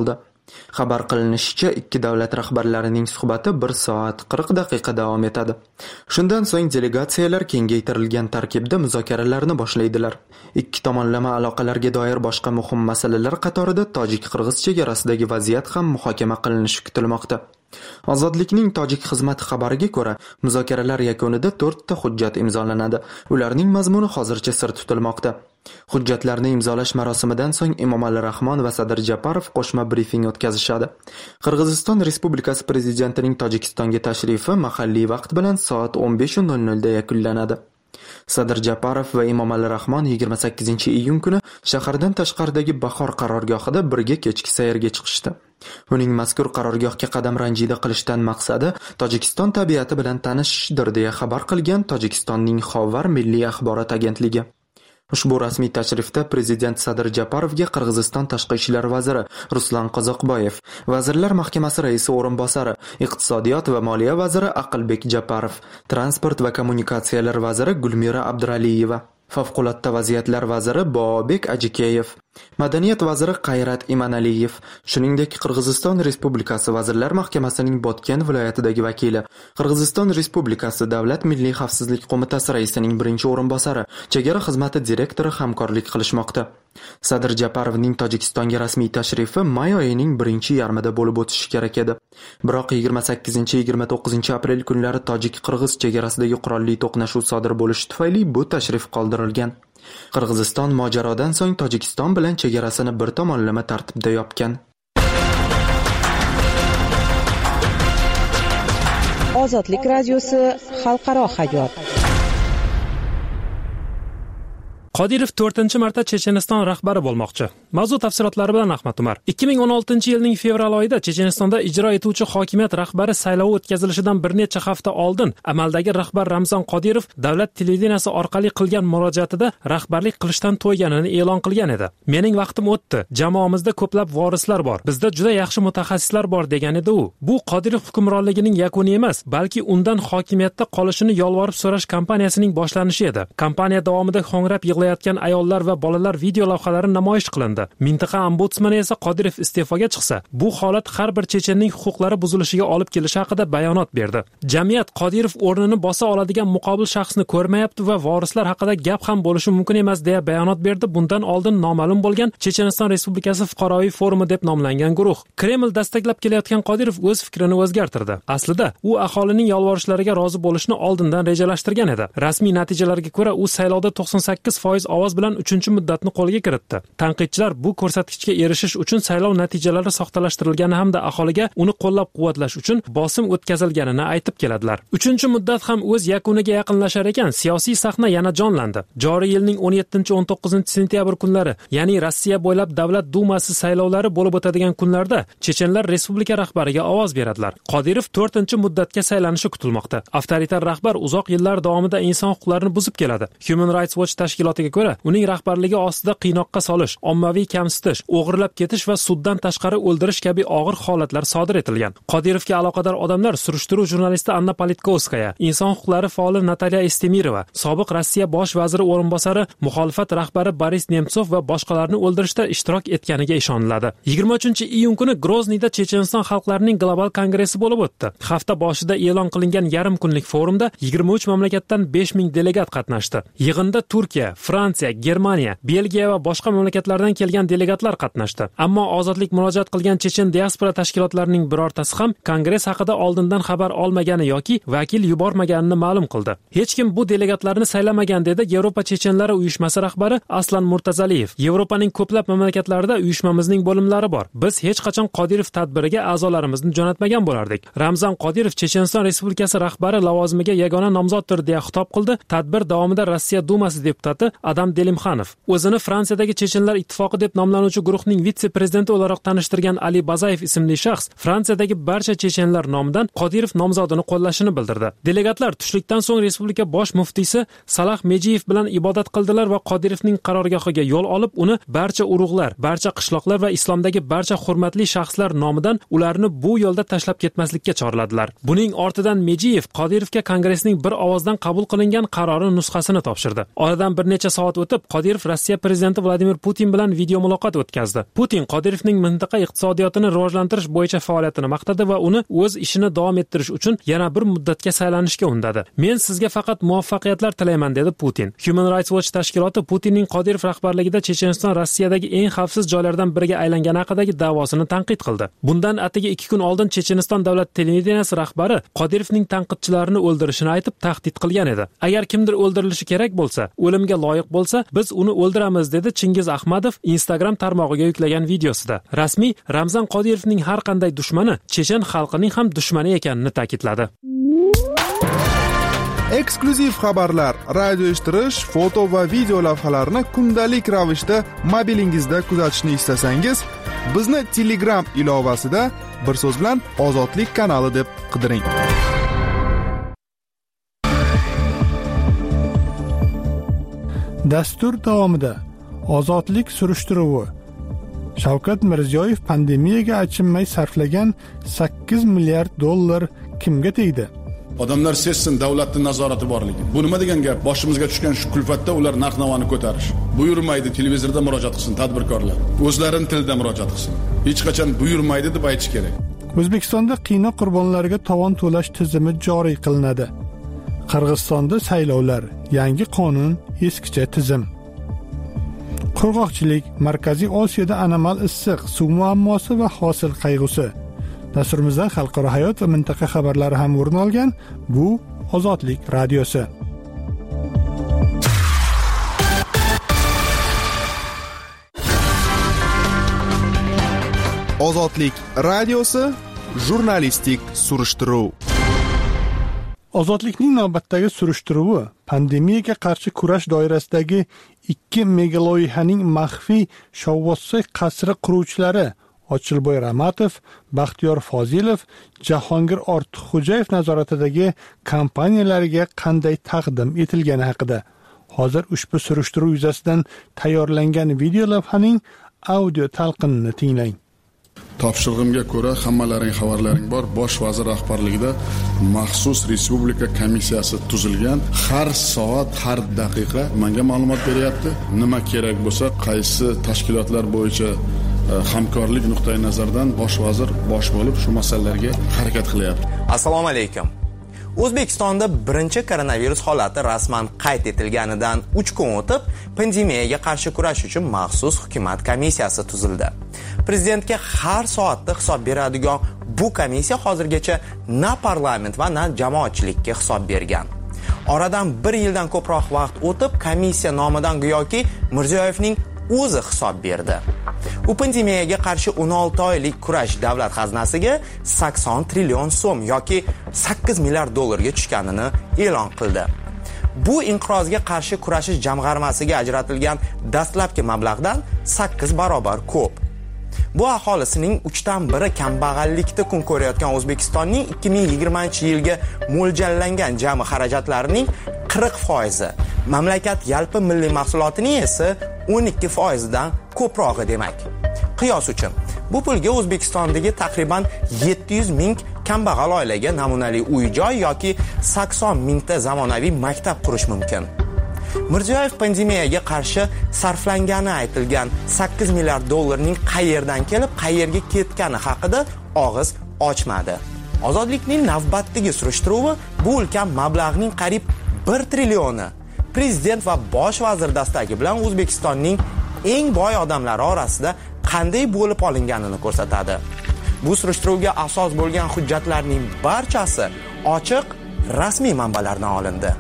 Xabar qilinishicha, ikki davlat rahbarlarining suhbati bir soat qirq daqiqa davom etadi. Shundan so'ng delegatsiyalar kengaytirilgan tarkibda muzokaralarni boshlaydilar. Ikki tomonlama aloqalarga doir boshqa muhim masalalar qatorida tojik-qirg'iz chegarasidagi vaziyat ham muhokama qilinishi kutilmoqda. Ozodlikning tojik xizmati xabariga ko'ra, muzokaralar yakunida to'rtta hujjat imzolanadi. Ularning mazmuni hozircha sir tutilmoqda. Hujjatlarni imzolash marosimidan so'ng Emomali Rahmon va Sadir Japarov qo'shma brifing o'tkazishadi. Qirg'iziston Respublikasi prezidentining Tojikistonga tashrifi mahalliy vaqt bilan soat o'n besh nol nol da yakunlanadi. Sadir Japarov va Emomali Rahmon yigirma sakkizinchi iyun kuni shahardan tashqaridagi Bahor qarorgohida birga kechki sayrga chiqishdi. Uning mazkur qarorgohga qadam ranjida qilishdan maqsadi Tojikiston tabiati bilan tanishishdir deya xabar qilgan Tojikistonning Xovar milliy axborot agentligi. Ushbu rasmiy tashrifda prezident Sadir Japarovga Qirg'iziston tashqi ishlar vaziri Ruslan Qozoqboyev, Vazirlar Mahkamasi raisi o'rinbosari, Iqtisodiyot va moliya vaziri Aqlbek Japarov, Transport va kommunikatsiyalar vaziri Gulmira Abduraliyeva, Favqulodda vaziyatlar vaziri Bobek Ajikeyev, Madaniyat vaziri Qayrat Imanaliyev, shuningdek Qirg'iziston Respublikasi Vazirlar Mahkamasining Botken viloyatidagi vakili, Qirg'iziston Respublikasi Davlat milliy xavfsizlik qo'mitasi raisining birinchi o'rinbosari, chegara xizmati direktori hamkorlik qilishmoqda. Sadir Japarovning Tojikistonga rasmiy tashrifi may oyining birinchi yarmida bo'lib o'tishi kerak edi. Biroq yigirma sakkizinchi yigirma to'qqizinchi aprel kunlari tojik-qirg'iz chegarasidagi qurolli to'qnashuv sodir bo'lishi tufayli bu tashrif qoldirilgan. Qirg'iziston mojarodan so'ng Tojikiston bilan chegarasini bir tomonlama tartibda yopgan.
Ozodlik radiosi xalqaro hayot.
Qodirov to'rtinchi marta Checheniston rahbari bo'lmoqchi. Mavzu tafsilotlari bilan Ahmad Umar. ikki ming o'n oltinchi yilning fevral oyida Chechenistonda ijro etuvchi hokimiyat rahbari saylovi o'tkazilishidan bir necha hafta oldin amaldagi rahbar Ramzan Qodirov davlat televideniyasi orqali qilgan murojaatida rahbarlik qilishdan to'yganini e'lon qilgan edi. Mening vaqtim o'tdi. Jamoamizda ko'plab vorislar bor. Bizda juda yaxshi mutaxassislar bor degan edi u. Bu Qodirov hukmronligining yakuni emas, balki undan hokimiyatda qolishini yolvorib so'rash kampaniyasining boshlanishi edi. Kampaniya davomida ho'ngrab yig'layotgan ayollar va bolalar video lavhalari namoyish qilindi. Mintaqa ombudsmani esa Qodirov iste'foga chiqsa, bu holat har bir chechenning huquqlari buzilishiga olib kelishi haqida bayonot berdi. Jamiyat Qodirov o'rnini bosa oladigan muqobil shaxsni ko'rmayapti va vorislar haqida gap ham bo'lishi mumkin emas deya bayonot berdi. Bundan oldin noma'lum bo'lgan Checheniston Respublikasi fuqaroviy forumi deb nomlangan guruh. Kreml dastaklab kelayotgan Qodirov o'z fikrini o'zgartirdi. Aslida u aholining yolvorishlariga rozi bo'lishni oldindan rejalashtirgan edi. Rasmiy natijalarga ko'ra u saylovda to'qson sakkiz foiz ovoz bilan uchinchi muddatni qo'lga kiritdi. Tanqidchilar bu ko'rsatkichga erishish uchun saylov natijalari soxtalashtirilgani hamda aholiga uni qo'llab-quvvatlash uchun bosim o'tkazilganini aytib keladilar. uchinchi muddat ham o'z yakuniga yaqinlashar ekan, siyosiy sahna yana jonlandi. Joriy yilning o'n yettinchi o'n to'qqizinchi sentyabr kunlari, ya'ni Rossiya bo'ylab davlat dumasi saylovlari bo'lib o'tadigan kunlarda chechenlar respublika rahbariga ovoz beradilar. Qodirov to'rtinchi muddatga saylanishi kutilmoqda. Avtoritar rahbar uzoq yillar davomida inson huquqlarini buzib keladi. Human Rights Watch tashkilotiga ko'ra, uning rahbarligi ostida qiynoqqa solish, ommaviy kamsitish, o'g'irlab ketish va suddan tashqari o'ldirish kabi og'ir holatlar sodir etilgan. Qodirovga aloqador odamlar surishtiruv jurnalisti Anna Politkovskaya, inson huquqlari faoli Natalya Estemirova, sobiq Rossiya bosh vaziri o'rinbosari, muxolifat rahbari Boris Nemtsov va boshqalarni o'ldirishda ishtirok etganiga ishoniladi. yigirma uchinchi iyun kuni Grozniyda Checheniston xalqlarining global kongressi bo'lib o'tdi. Hafta boshida e'lon qilingan yarim kunlik forumda yigirma uch mamlakatdan besh ming delegat qatnashdi. Yig'inda Turkiya, Fransiya, Germaniya, Belgiya va boshqa mamlakatlardan kelgan delegatlar qatnashdi. Ammo ozodlik murojaat qilgan chechen diaspora tashkilotlarining birortasi ham kongress haqida oldindan xabar olmagani yoki vakil yubormaganini ma'lum qildi. Hech kim bu delegatlarni saylamagan dedi Yevropa chechenlari uyushmasi rahbari Aslan Murtazaliyev. Yevropaning ko'plab mamlakatlarida uyushmamizning bo'limlari bor. Biz hech qachon Qodirov tadbiriga a'zolarimizni jo'natmagan bo'lardik. Ramzan Qodirov Checheniston Respublikasi rahbari lavozimiga yagona nomzoddir deya xitob qildi. Tadbir davomida Rossiya dumasi deputati Adam Delimxanov o'zini Fransiyadagi Chechenlar ittifoqi deb nomlanuvchi guruhning vitse-prezidenti o'laroq tanishtirgan Ali Bazayev ismli shaxs Fransiyadagi barcha chechenlar nomidan Qodirov nomzodini qo'llashini bildirdi. Delegatlar tushlikdan so'ng respublika bosh muftiysi Salah Mejiyev bilan ibodat qildilar va Qodirovning qarorgohiga yo'l olib, uni barcha urug'lar, barcha qishloqlar va islomdagi barcha hurmatli shaxslar nomidan ularni bu yo'lda tashlab ketmaslikka chorladilar. Buning ortidan Mejiyev Qodirovga kongressning bir ovozdan qabul qilingan qarori nusxasini topshirdi. Oradan bir necha necha soat o'tib Qodirov Rossiya prezidenti Vladimir Putin bilan video muloqot o'tkazdi. Putin Qodirovning mintaqa iqtisodiyotini rivojlantirish bo'yicha faoliyatini maqtadi va uni o'z ishini davom ettirish uchun yana bir muddatga saylanishga undadi. Men sizga faqat muvaffaqiyatlar tilayman, dedi Putin. Human Rights Watch tashkiloti Putinning Qodirov rahbarligida Checheniston Rossiyadagi eng xavfsiz joylardan biriga aylangani haqidagi da'vosini tanqid qildi. Bundan atigi ikki kun oldin Checheniston davlat televideniyasi rahbari Qodirovning tanqidchilarini o'ldirishini aytib tahdid qilgan edi. Agar kimdir o'ldirilishi kerak bo'lsa, o'limga loyiq bo'lsa, biz uni o'ldiramiz, dedi Chingiz Ahmadov Instagram tarmog'iga yuklagan videosida. Rasmiy Ramzan Qodirovning har qanday dushmani chechen xalqining ham dushmani ekanini ta'kidladi.
Eksklyuziv xabarlar, radio eshittirish, foto va video lavhalarni kundalik ravishda mobilingizda kuzatishni istasangiz, bizni Telegram ilovasida bir so'z bilan Ozodlik kanali deb qidiring.
Dastur davomida Ozodlik surishtiruvi. Shavkat Mirziyoyev pandemiyaga achinmay sarflagan sakkiz milliard dollar kimga tegdi?
Odamlar sezsin davlatning nazorati borligi. Bu nima degan gap? Boshimizga tushgan shu kulfatda ular narx-navoni ko'tarish. Buyurmaydi, televizorda murojaat qilsin tadbirkorlar. O'zlarining tilida murojaat qilsin. Hech qachon buyurmaydi deb aytish kerak.
O'zbekistonda qiynoq qurbonlariga tovon to'lash tizimi joriy qilinadi. Qirg'izistonda saylovlar, yangi qonun, eskicha tizim. Qurg'oqchilik, Markaziy Osiyoda anomal issiq suv muammosi va hosil qayg'usi. Dasturimizda xalqaro hayot va mintaqa xabarlari ham o'rin olgan. Bu Ozodlik radiosi.
Ozodlik radiosi jurnalistik surishtiruv.
Ozodlikning navbatdagi surishtiruvi pandemiyaga qarshi kurash doirasidagi ikki megaloyihaning maxfiy Shovvozsoy qasri quruvchilari Ochilboy Ramatov, Baxtiyor Fozilov, Jahongir Ortiqxo'jayev nazoratidagi kompaniyalariga qanday taqdim etilgani haqida. Hozir ushbu surishtiruv yuzasidan tayyorlangan video lavhaning audio talqinini tinglang.
Topshirig'imga ko'ra, hammalaring xabarlaring bor, bosh vazir rahbarligida maxsus respublika komissiyasi tuzilgan. Har soat, har daqiqa menga ma'lumot beryapti. Nima kerak bo'lsa, qaysi tashkilotlar bo'yicha hamkorlik nuqtai nazaridan bosh vazir bosh bo'lib shu masalalarga harakat qilyapti.
Assalomu alaykum. O'zbekistonda birinchi koronavirus holati rasman qayd etilganidan uch kun o'tib, pandemiyaga qarshi kurash uchun maxsus hukumat komissiyasi tuzildi. Prezidentga har soatda hisob beradigan bu komissiya hozirgacha na parlament va na jamoatchilikka hisob bergan. Oradan bir yildan ko'proq vaqt o'tib, komissiya nomidan go'yoki Mirziyoyevning o'zi hisob berdi. U pandemiyaga qarshi o'n olti oylik kurash davlat xazinasiga sakson trillion so'm yoki sakkiz milliard dollarga tushganini e'lon qildi. Bu inqirozga qarshi kurashish jamg'armasiga ajratilgan dastlabki mablag'dan sakkiz barobar ko'p. Bu aholisining uchdan biri kambag'allikda kun ko'rayotgan O'zbekistonning ikki ming yigirmanchi yilga mo'ljallangan jami xarajatlarining qirq foizi, mamlakat yalpi milliy mahsulotining esa o'n ikki foizidan ko'prog'i demak. Qiyos uchun, bu pulga O'zbekistondagi taqriban yetti yuz ming kambag'al oilaga namunali uy-joy yoki sakson mingta zamonaviy maktab qurish mumkin. Mirziyoyev pandemiyaga qarshi sarflangani aytilgan sakkiz milliard dollarning qayerdan kelib, qayerga ketgani haqida og'iz ochmadi. Ozodlikning navbatdagi surishtiruvi bu ulkan mablag'ning qariyb bir trillioni prezident va bosh vazir dastagi bilan O'zbekistonning eng boy odamlari orasida qanday bo'lib olinganini ko'rsatadi. Bu surishtiruvga asos bo'lgan hujjatlarning barchasi ochiq, rasmiy manbalardan olindi.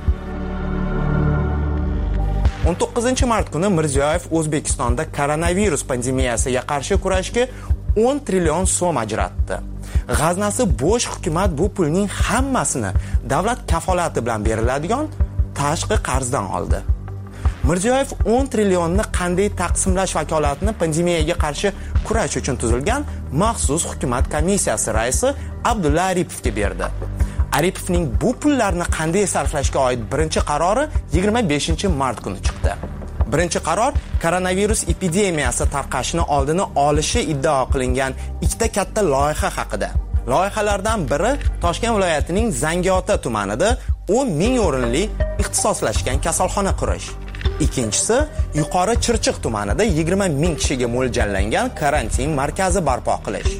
o'n to'qqizinchi mart kuni Mirziyoyev O'zbekistonda koronavirus pandemiyasiga qarshi kurashga o'n trillion so'm ajratdi. G'aznasi bo'sh hukumat bu pulning hammasini davlat kafolati bilan beriladigan tashqi qarzdan oldi. Mirziyoyev o'n trillionni qanday taqsimlash vakolatini pandemiyaga qarshi kurash uchun tuzilgan maxsus hukumat komissiyasi raisi Abdulla Aripovga berdi. Aripovning bu pullarni qanday sarflashga oid birinchi qarori yigirma beshinchi mart kuni chiqdi. Birinchi qaror koronavirus epidemiyasi tarqashini oldini olishi iddao qilingan ikkita katta loyiha haqida. Loyihalardan biri Toshkent viloyatining Zangiota tumanida o'n ming o'rinli ixtisoslashgan kasalxona qurish. Ikkinchisi, Yuqori Chirchiq tumanida yigirma ming kishiga mo'ljallangan karantin markazi barpo qilish.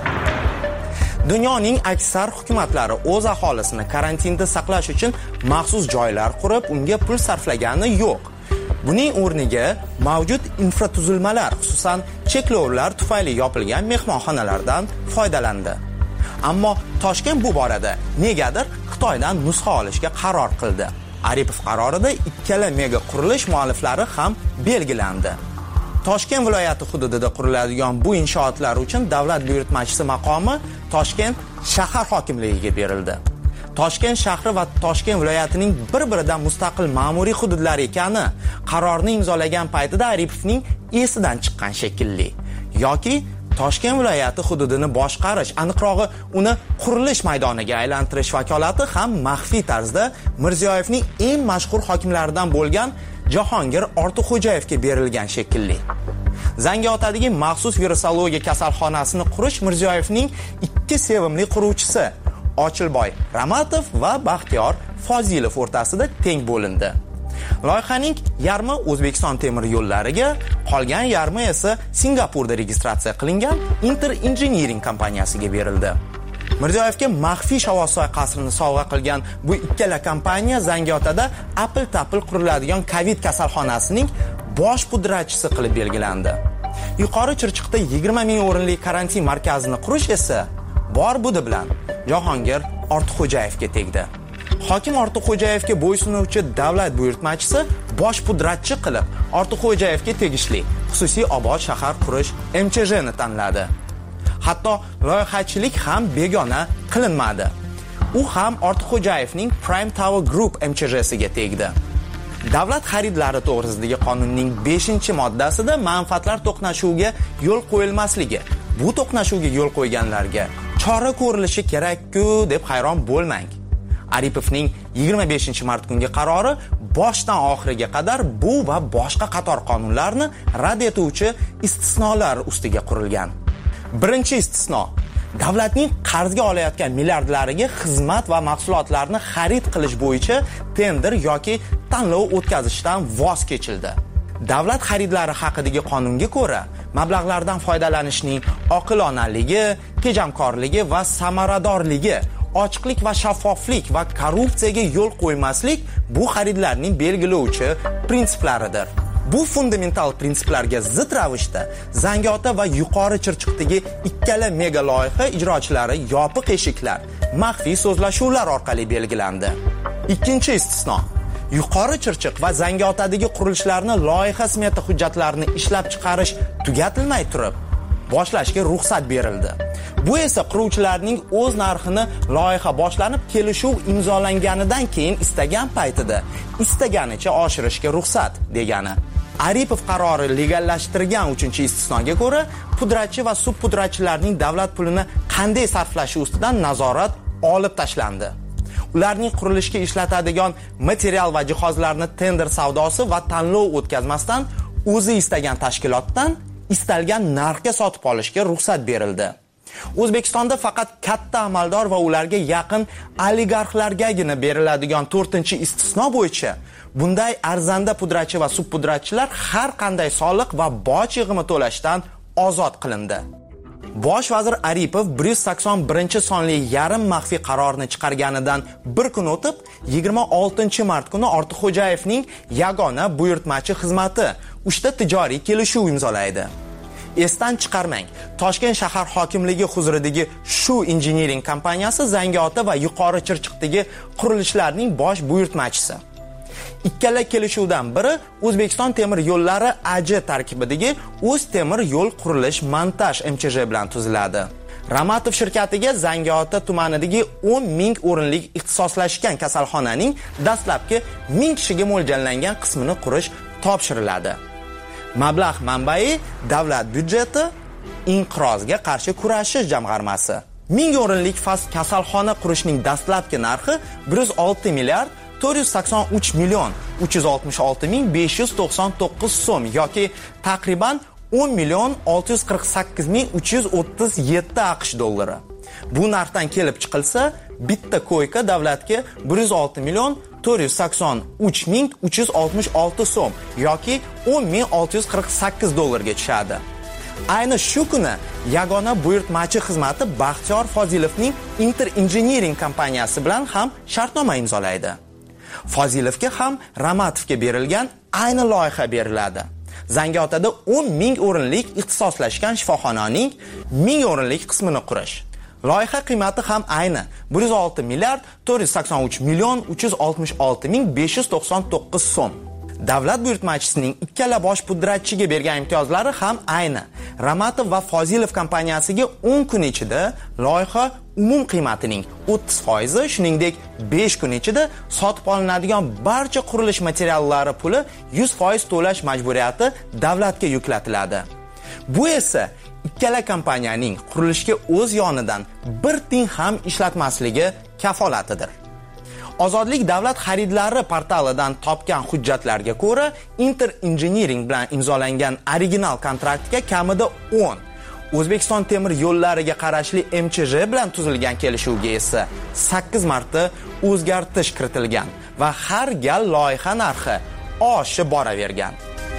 Dunyoning aksar hukumatlari o'z aholisini karantinda saqlash uchun maxsus joylar qurib, unga pul sarflagani yo'q. Buning o'rniga mavjud infratuzilmalar, xususan cheklovlar tufayli yopilgan mehmonxonalardan foydalandi. Ammo Toshkent bu borada negadir Xitoydan nusxa olishga qaror qildi. Aripov qarorida ikkala mega qurilish mualliflari ham belgilandi. Toshkent viloyati hududida quriladigan bu inshootlar uchun davlat buyurtmachisi maqomi Toshkent shahar hokimligiga berildi. Toshkent shahri va Toshkent viloyatining bir-biridan mustaqil ma'muriy hududlar ekani qarorni imzolagan paytida Aripovning esidan chiqqan shekilli. Yoki Toshkent viloyati hududini boshqarish, aniqrog'i uni qurilish maydoniga aylantirish vakolati ham maxfiy tarzda Mirziyoyevning eng mashhur hokimlaridan bo'lgan Jahongir Ortiqxo'jayevga berilgan shekilli. Zangiotadagi maxsus virusologiya kasalxonasini qurish Mirziyoyevning ikki sevimli quruvchisi Ochilboy Ramatov va Baxtiyor Fozilov o'rtasida teng bo'lindi. Loyihaning yarmi O'zbekiston temir yo'llariga, qolgan yarmi esa Singapurda registratsiya qilingan Inter Engineering kompaniyasiga berildi. Mirziyoyevga maxfiy Shavvosoy qasrini sovg'a qilgan bu ikkala kompaniya Zangiotada apil-tapil quriladigan Covid kasalxonasining bosh pudratchisi qilib belgilandi. Yuqori Chirchiqda yigirma ming o'rinli karantin markazini qurish esa bor budi bilan Jahongir Ortiqxo'jayevga tegdi. Hokim Ortiqxo'jayevga bo'ysunuvchi davlat buyurtmachisi bosh pudratchi qilib Ortiqxo'jayevga tegishli xususiy obod shahar qurish M Ch J ni tanladi. Hatto loyihachilik ham begona qilinmadi. U ham Ortiqxo'jayevning Prime Tower Group M Ch J siga tegdi. Davlat xaridlari to'g'risidagi qonunning beshinchi moddasida manfaatlar to'qnashuviga yo'l qo'yilmasligi. Bu to'qnashuvga yo'l qo'yganlarga chora ko'rilishi kerak-ku deb hayron bo'lmang. Aripovning yigirma beshinchi mart kungi qarori boshdan oxiriga qadar bu va boshqa qator qonunlarni rad etuvchi istisnolar ustiga qurilgan. Birinchi istisno: davlatning qarzga olayotgan milliardlariga xizmat va mahsulotlarni xarid qilish bo'yicha tender yoki tanlov o'tkazishdan voz kechildi. Davlat xaridlari haqidagi qonunga ko'ra, mablag'lardan foydalanishning oqilonaligi, tejamkorligi va samaradorligi, ochiqlik va shaffoflik va korrupsiyaga yo'l qo'ymaslik bu xaridlarning belgilovchi prinsiplaridir. Bu fundamental prinsiplarga zid ravishda Zangiota va Yuqori Chirchiqdagi ikkala mega loyiha ijrochilari yopiq eshiklar, maxfiy so'zlashuvlar orqali belgilandi. Ikkinchi istisno: Yuqori Chirchiq va Zangiotadagi qurilishlarni loyiha smeta hujjatlarini ishlab chiqarish tugatilmay turib boshlashga ruxsat berildi. Bu esa quruvchilarning o'z narxini loyiha boshlanib kelishuv imzolanganidan keyin istagan paytida istaganicha oshirishga ruxsat degani. Aripov qarori legallashtirgan uchinchi istisnoga ko'ra, pudratchi va subpudratchilarning davlat pulini qanday sarflashi ustidan nazorat olib tashlandi. Ularning qurilishga ishlatadigan material va jihozlarni tender savdosi va tanlov o'tkazmasdan o'zi istagan tashkilotdan istalgan narxga sotib olishga ruxsat berildi. O'zbekistonda faqat katta amaldor va ularga yaqin oligarxlargagina beriladigan to'rtinchi istisno bo'yicha bunday arzanda pudratchi va subpudratchilar har qanday soliq va boj yig'imi to'lashdan ozod qilindi. Bosh vazir Aripov bir yuz sakson birinchi sonli yarim maxfiy qarorni chiqarganidan bir kun o'tib, yigirma oltinchi mart kuni Ortiqxo'jayevning yagona buyurtmachi xizmati uchta tijoriy kelishuv imzolaydi. Esdan chiqarmang, Toshkent shahar hokimligi huzuridagi shu Engineering kompaniyasi Zangiota va Yuqori Chirchiqdagi qurilishlarning bosh buyurtmachisi. Ikkala kelishuvdan biri O'zbekiston temir yo'llari A J tarkibidagi O'z temir yo'l qurilish montaj M Ch J bilan tuziladi. Ramatov shirkatiga Zangiota tumanidagi o'n ming o'rinlik ixtisoslashgan kasalxonaning dastlabki ming kishiga mo'ljallangan qismini qurish topshiriladi. Mablag' manbai davlat byudjeti inqirozga qarshi kurashish jamg'armasi. ming o'rinlik fas kasalxona qurishning dastlabki narxi bir yuz olti milliard to'rt yuz sakson uch million uch yuz oltmish olti ming besh yuz to'qson to'qqiz so'm yoki taqriban o'n million olti yuz qirq sakkiz ming uch yuz o'ttiz yetti AQSh dollari. Bu narxdan kelib chiqilsa, bitta koyka davlatga bir yuz olti million to'rt yuz sakson uch ming uch yuz oltmish olti so'm yoki o'n ming olti yuz qirq sakkiz dollarga tushadi. Ayni shu kuni yagona buyurtmachi xizmati Baxtiyor Fozilovning Inter Engineering kompaniyasi bilan ham shartnoma imzolaydi. Fozilovga ham Ramatovga berilgan ayni loyiha beriladi. Zangiotada o'n ming o'rinlik ixtisoslashgan shifoxonaning ming o'rinlik qismini qurish. Loyiha qiymati ham ayni bir yuz olti milliard to'rt yuz sakson uch million uch yuz oltmish olti ming besh yuz to'qson to'qqiz so'm. Davlat buyurtmachisining ikkala bosh pudratchiga bergan imtiyozlari ham ayni. Ramatov va Fozilov kompaniyasiga o'n kun ichida loyiha umum qiymatining o'ttiz foiz, shuningdek besh kun ichida sotib olinadigan barcha qurilish materiallari puli yuz foiz to'lash majburiyati davlatga yuklatiladi. Bu esa ikkala kompaniyaning qurilishga o'z yonidan bir tiyin ham ishlatmasligi kafolatidir. Ozodlik davlat xaridlari portalidan topgan hujjatlarga ko'ra, Inter Engineering bilan imzolangan original kontraktga kamida o'n, O'zbekiston temir yo'llariga qarashli M Ch J bilan tuzilgan kelishuvga esa sakkiz marta o'zgartirish kiritilgan va har gal loyiha narxi oshib boravergan.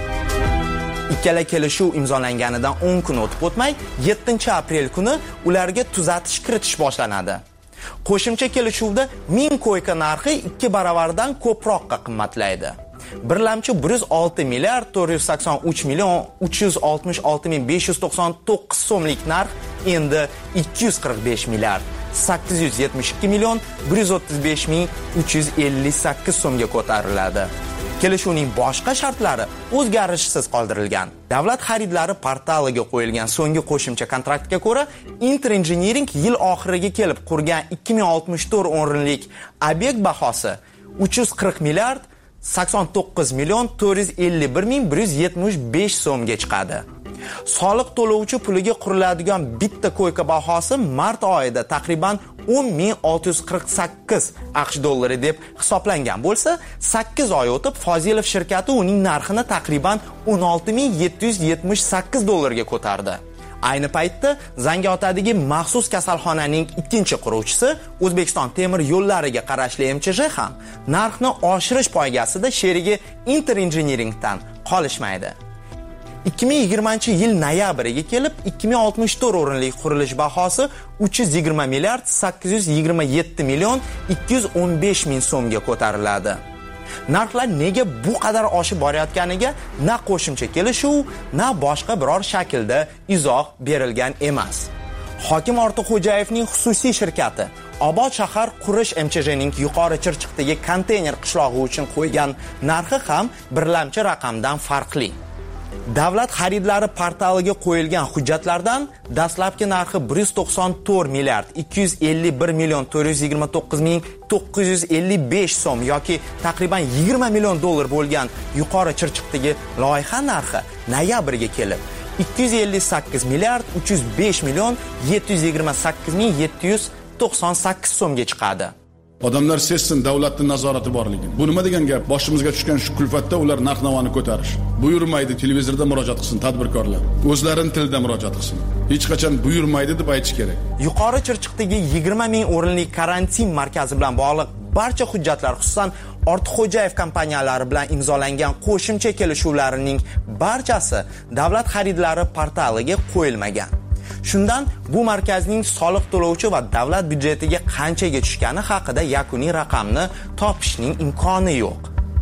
Ikkala kelishuv imzolanganidan o'n kun o'tib o'tmay, yettinchi aprel kuni ularga tuzatish kiritish boshlanadi. Qo'shimcha kelishuvda ming ko'yka narxi ikki baravardan ko'proqqa qimmatlaydi. Birlamchi bir yuz olti milliard to'rt yuz sakson uch million uch yuz oltmish olti ming besh yuz to'qson to'qqiz so'mlik narx endi ikki yuz qirq besh milliard sakkiz yuz yetmish ikki million bir yuz o'ttiz besh ming uch yuz ellik sakkiz so'mga ko'tariladi. Kelishuvning boshqa shartlari o'zgarishsiz qoldirilgan. Davlat xaridlari portaliga qo'yilgan so'nggi qo'shimcha kontraktga ko'ra, Inter Engineering yil oxiriga kelib qurgan ikki ming oltmish to'rt o'rinlik obyekt bahosi uch yuz qirq milliard sakson to'qqiz million to'rt yuz ellik bir ming bir yuz yetmish besh so'mga chiqadi. Soliq to'lovchi puliga quriladigan bitta ko'yka bahosi mart oyida taqriban o'n ming olti yuz qirq sakkiz AQSh dollari deb hisoblangan bo'lsa, sakkiz oy o'tib Fozilov shirkati uning narxini taqriban o'n olti ming yetti yuz yetmish sakkiz dollarga ko'tardi. Ayni paytda Zangiotadagi maxsus kasalxonaning ikkinchi quruvchisi O'zbekiston temir yo'llariga qarashli M Ch J ham narxni oshirish poygasida sherigi Inter Engineeringdan qolishmaydi. ikki ming yigirmanchi yil noyabriga kelib ikki ming oltmish to'rt o'rinlik qurilish bahosi uch yuz yigirma milliard sakkiz yuz yigirma yetti million ikki yuz o'n besh ming so'mga ko'tariladi. Narxlar nega bu qadar oshib borayotganiga na qo'shimcha kelishuv, na boshqa biror shaklda izoh berilgan emas. Hokim Ortiqxo'jayevning xususiy shirkati Obod shahar qurish M Ch J'ning yuqori Chirchiqdagi konteyner qishlog'i uchun qo'ygan narxi ham birlamchi raqamdan farqli. Davlat xaridlari portaliga qo'yilgan hujjatlardan dastlabki narxi bir yuz to'qson to'rt milliard ikki yuz ellik bir million to'rt yuz yigirma to'qqiz ming to'qqiz yuz ellik besh so'm yoki taqriban yigirma million dollar bo'lgan yuqori Chirchiqdagi loyiha narxi noyabrga kelib ikki yuz ellik sakkiz milliard uch yuz besh million yetti yuz yigirma sakkiz ming yetti yuz to'qson sakkiz so'mga chiqadi.
Odamlar sezsin davlatning nazorati borligini. Bu nima degan gap? Boshimizga tushgan shu kulfatda ular narx-navoni ko'tarish. Buyurmaydi, televizorda murojaat qilsin tadbirkorlar. O'zlarining tilida murojaat qilsin. Hech qachon buyurmaydi deb aytish kerak.
Yuqori Chirchiqdagi yigirma ming o'rinlik karantin markazi bilan bog'liq barcha hujjatlar, xususan Ortiqxo'jayev kompaniyalari bilan imzolangan qo'shimcha kelishuvlarining barchasi davlat xaridlari portaliga qo'yilmagan. Shundan bu markazning soliq to'lovchi va davlat byudjetiga qanchaga tushgani haqida yakuniy raqamni topishning imkoni yo'q.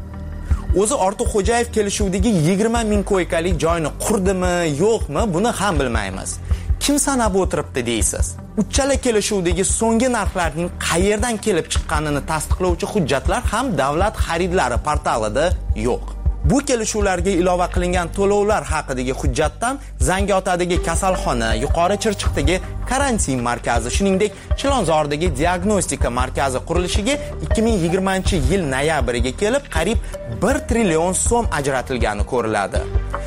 O'zi Ortiqxo'jayev kelishuvdagi yigirma ming ko'ykalik joyni qurdimi, yo'qmi, buni ham bilmaymiz. Kim sanab o'tiribdi deysiz? Uchala kelishuvdagi so'nggi narxlarning qayerdan kelib chiqqanini tasdiqlovchi hujjatlar ham davlat xaridlari portalida yo'q. Bu kelishuvlarga ilova qilingan to'lovlar haqidagi hujjatdan Zangiotadagi kasalxona, Yuqori Chirchiqdagi karantin markazi, shuningdek Chilonzordagi diagnostika markazi qurilishiga ikki ming yigirmanchi yil noyabriga kelib qariyb bir trillion so'm ajratilgani ko'riladi.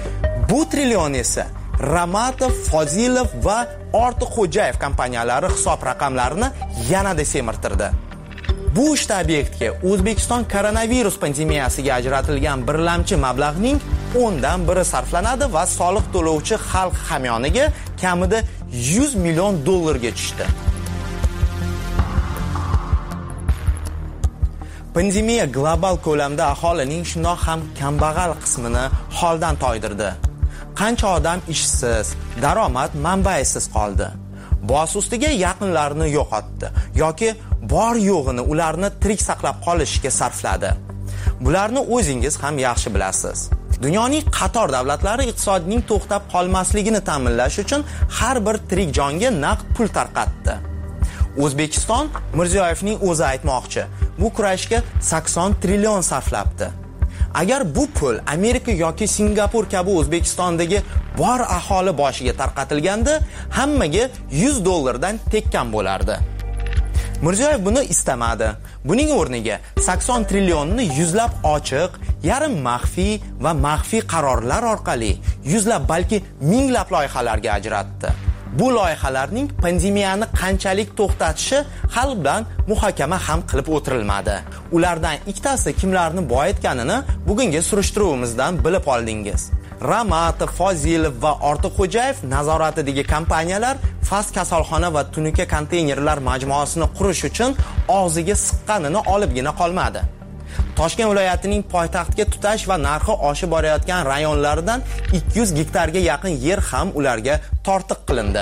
Bu trillion esa Ramatov, Fozilov va Ortiqxo'jayev kompaniyalari hisob raqamlarini yanada semirtirdi. Bu uchta obyektga O'zbekiston koronavirus pandemiyasiga ajratilgan birlamchi mablag'ning o'ndan biri sarflanadi va soliq to'lovchi xalq hamyoniga kamida yuz million dollarga tushdi. Pandemiya global ko'lamda aholining shundoq ham kambag'al qismini holdan toydirdi. Qancha odam ishsiz, daromad manbaisiz qoldi. Bosh ustiga yaqinlarini yo'qotdi yoki bor yo'g'ini ularni tirik saqlab qolishga sarfladi. Bularni o'zingiz ham yaxshi bilasiz. Dunyoning qator davlatlari iqtisodining to'xtab qolmasligini ta'minlash uchun har bir tirik jonga naqd pul tarqatdi. O'zbekiston Mirziyoyevning o'zi aytmoqchi, bu kurashga sakson trillion sarflabdi. Agar bu pul Amerika yoki Singapur kabi O'zbekistondagi bor aholi boshiga tarqatilganda, hammaga yuz dollardan tekkan bo'lardi. Mirziyoyev buni istamadi. Buning o'rniga sakson trillionni yuzlab ochiq, yarim maxfiy va maxfiy qarorlar orqali yuzlab balki minglab loyihalarga ajratdi. Bu loyihalarning pandemiyani qanchalik to'xtatishi hali bilan muhokama ham qilib o'tirilmadi. Ulardan ikkitasi kimlarni boyitganini bugungi surishtiruvimizdan bilib oldingiz. Ramatov, Fozilov va Ortiqxo'jayev nazoratidagi kompaniyalar Fas kasalxona va tunuka konteynerlar majmuasini qurish uchun og'ziga siqqanini olibgina qolmadi. Toshkent viloyatining poytaxtga tutash va narxi oshib borayotgan rayonlaridan ikki yuz gektarga yaqin yer ham ularga tortiq qilindi.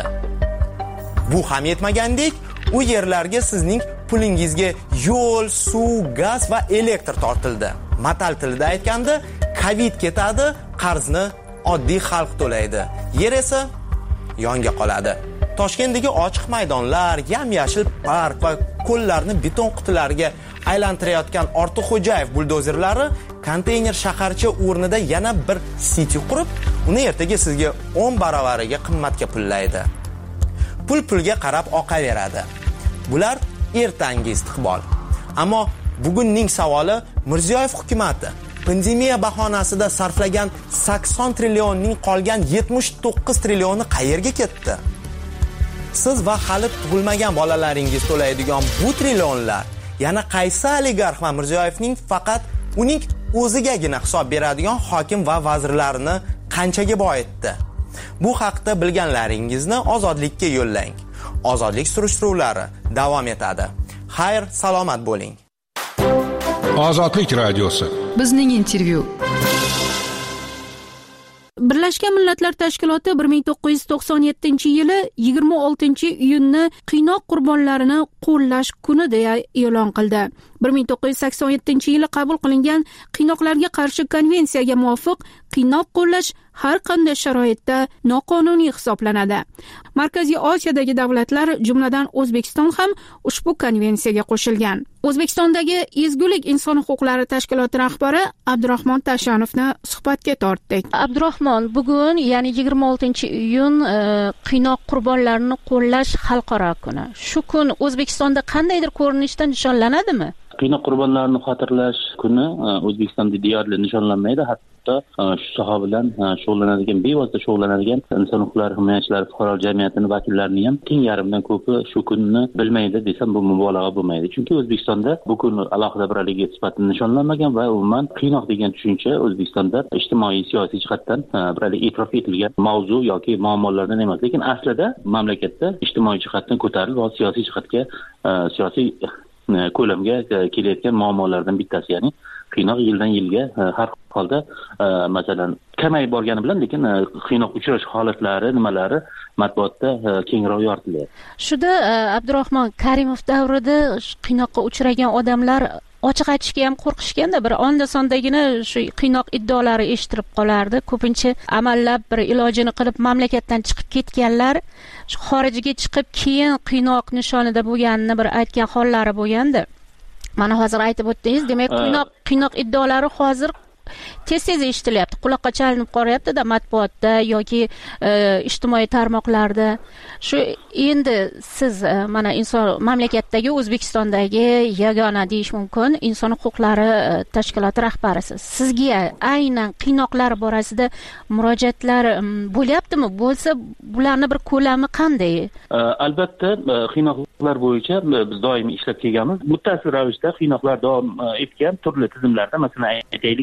Bu ham yetmagandek, u yerlarga sizning pulingizga yo'l, suv, gaz va elektr tortildi. Matal tilida aytganda, Covid ketadi, qarzni oddiy xalq to'laydi. Yer esa yonga qoladi. Toshkentdagi ochiq maydonlar, yam-yashil park va ko'llarni beton qutilariga aylantirayotgan Ortiqxo'jayev buldozerlari konteyner shaharcha o'rnida yana bir city qurib, uni ertaga sizga o'n baravariga qimmatga pullaydi. Pul pulga qarab oqaveradi. Bular ertangi istiqbol. Ammo bugunning savoli, Mirziyoyev hukumatı pandemiya bahonasida sarflagan sakson trillionning qolgan yetmish to'qqiz trillioni qayerga ketdi? Siz va hali tug'ilmagan bolalaringiz to'laydigan bu trillionlar yana qaysi oligarx va Mirziyoyevning faqat uning o'zigagina hisob beradigan hokim va vazirlarini qanchaga boyitdi? Bu haqda bilganlaringizni Ozodlikka yo'llang. Ozodlik surishtiruvlari davom etadi. Xayr, salomat bo'ling.
Ozodlik radiosi.
Bizning intervyu. Birlashgan Millatlar Tashkiloti bir ming to'qqiz yuz to'qson yettinchi yili yigirma oltinchi iyunni qiynoq qurbonlarini qo'llash kuni deya e'lon qildi. bir ming to'qqiz yuz sakson yettinchi yili qabul qilingan qiynoqlarga qarshi konvensiyaga muvofiq qiynoq qo'llash har qanday sharoitda noqonuniy hisoblanadi. Markaziy Osiyodagi davlatlar, jumladan O'zbekiston ham ushbu konvensiyaga qo'shilgan. O'zbekistondagi Ezgulik inson huquqlari tashkiloti rahbari Abdurahmon Tashanovni suhbatga tortdik. Abdurahmon, bugun, ya'ni yigirma oltinchi iyun qiynoq qurbonlarini qo'llash xalqaro kuni. Shu kun O'zbekistonda qandaydir ko'rinishda nishonlanadimi?
Qiynoq qurbonlarini xotirlash kuni O'zbekistonda deyarli nishonlanmaydi. Hatto shu soha bilan shug'ullanadigan, bevosita shug'ullanadigan inson huquqlari himoyachilari, fuqaro jamiyatining vakillarini ham teng yarmidan ko'pi shu kunni bilmaydi desam bu mubolag'a bo'lmaydi. Chunki O'zbekistonda bu kun alohida bir aligit sifatida nishonlanmagan va umuman qiynoq degan tushuncha O'zbekistonda ijtimoiy, siyosiy jihatdan bir alik e'tirof etilgan mavzu yoki muammolardan emas, lekin aslida mamlakatda ijtimoiy jihatdan ko'tarilib va siyosiy jihatga siyosiy ko'lamga kelayotgan muammolardan bittasi, ya'ni qiynoq yildan yilga har holda masalan kamayib borgani bilan, lekin qiynoq uchrash holatlari nimalari matbuotda kengroq yoritilyapti.
Shuda Abdurahmon Karimov davrida qiynoqqa uchragan odamlar ochiq aytishga ham qo'rqishganda, bir onda sondagina shu qiynoq iddaolari eshitilib qolardi. Ko'pincha amallab bir ilojini qilib mamlakatdan chiqib ketganlar xorijga chiqib keyin qiynoq nishonida bo'lganini bir aytgan hollari bo'lgandi. Mana hozir aytib o'tdingiz, demak qiynoq qiynoq iddaolari hozir tez-tez eshitilyapti, quloqqa chalinib qolyapti-da matbuotda yoki e, ijtimoiy tarmoqlarda. Shu endi siz e, mana inson mamlakatdagi O'zbekistondagi yagona deyish mumkin inson huquqlari e, tashkiloti rahbarisiz. Sizga aynan qiynoqlar borasida murojaatlar bo'lyaptimi? Bo'lsa, bularning bir ko'lami qanday?
Albatta, qiynoqlar bo'yicha biz doimiy ishlab kelganmiz. Muttasil ravishda qiynoqlar davom etgan turli tizimlarda, masalan aytaylik,